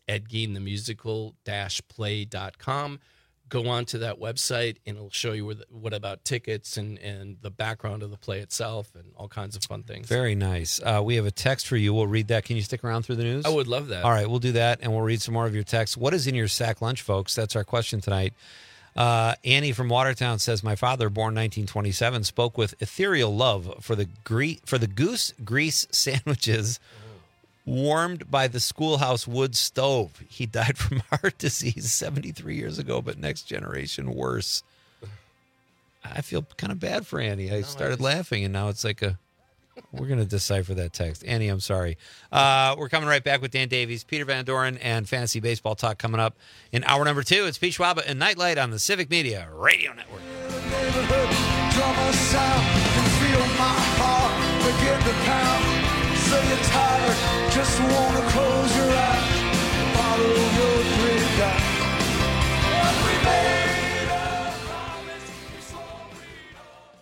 edgeinthemusical-play.com. Go on to that website, and it'll show you what about tickets and the background of the play itself and all kinds of fun things.
Very nice. We have a text for you. We'll read that. Can you stick around through the news?
I would love that.
All right, we'll do that, and we'll read some more of your texts. What is in your sack lunch, folks? That's our question tonight. Annie from Watertown says, my father, born 1927, spoke with ethereal love for the goose grease sandwiches warmed by the schoolhouse wood stove. He died from heart disease 73 years ago, but next generation worse. I feel kind of bad for Annie. I started laughing, and now it's like we're going to decipher that text. Annie, I'm sorry. We're coming right back with Dan Davies, Peter Van Doren, and Fantasy Baseball Talk coming up in hour number 2. It's Pete Schwaba and Nightlight on the Civic Media Radio Network.
Drummer sound can feel my heart begin to pound. So you're tired, just wanna close your eyes, follow your dream down. We made a promise, so we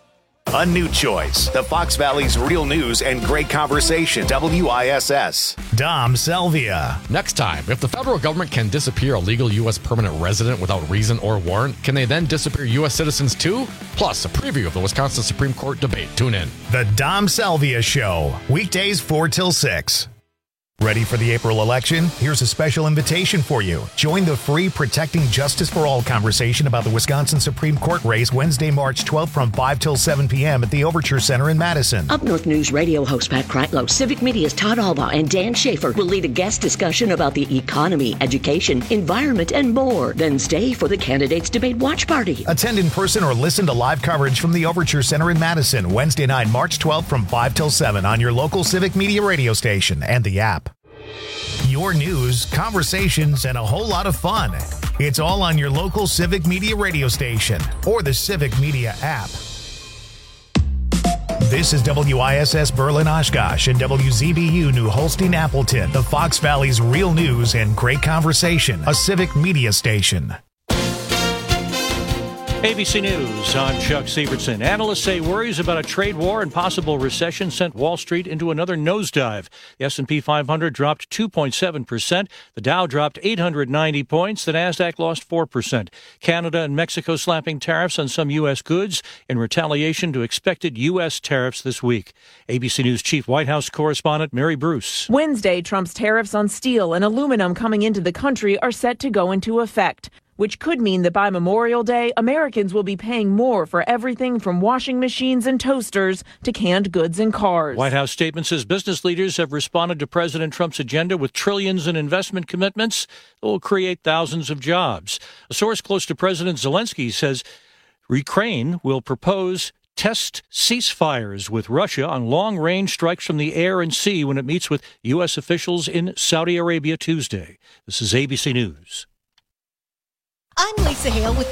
A new choice. The Fox Valley's real news and great conversation. WISS. Dom Selvia.
Next time, if the federal government can disappear a legal U.S. permanent resident without reason or warrant, can they then disappear U.S. citizens too? Plus, a preview of the Wisconsin Supreme Court debate. Tune in.
The Dom Selvia Show. Weekdays 4 till 6. Ready for the April election? Here's a special invitation for you. Join the free Protecting Justice for All conversation about the Wisconsin Supreme Court race Wednesday, March 12th from 5 till 7 p.m. at the Overture Center in Madison.
Up North News radio host Pat Kreitlow, Civic Media's Todd Alba, and Dan Schaefer will lead a guest discussion about the economy, education, environment, and more. Then stay for the Candidates Debate Watch Party.
Attend in person or listen to live coverage from the Overture Center in Madison, Wednesday night, March 12th from 5 till 7 on your local Civic Media radio station and the app. Your news, conversations, and a whole lot of fun. It's all on your local Civic Media radio station or the Civic Media app. This is WISS Berlin Oshkosh and WZBU New Holstein Appleton, the Fox Valley's real news and great conversation, a Civic Media station.
ABC News, I'm Chuck Sievertson. Analysts say worries about a trade war and possible recession sent Wall Street into another nosedive. The S&P 500 dropped 2.7%. The Dow dropped 890 points. The Nasdaq lost 4%. Canada and Mexico slapping tariffs on some U.S. goods in retaliation to expected U.S. tariffs this week. ABC News Chief White House correspondent Mary Bruce.
Wednesday, Trump's tariffs on steel and aluminum coming into the country are set to go into effect, which could mean that by Memorial Day, Americans will be paying more for everything from washing machines and toasters to canned goods and cars.
White House statement says business leaders have responded to President Trump's agenda with trillions in investment commitments that will create thousands of jobs. A source close to President Zelensky says Ukraine will propose test ceasefires with Russia on long-range strikes from the air and sea when it meets with U.S. officials in Saudi Arabia Tuesday. This is ABC News.
I'm Lisa Hale with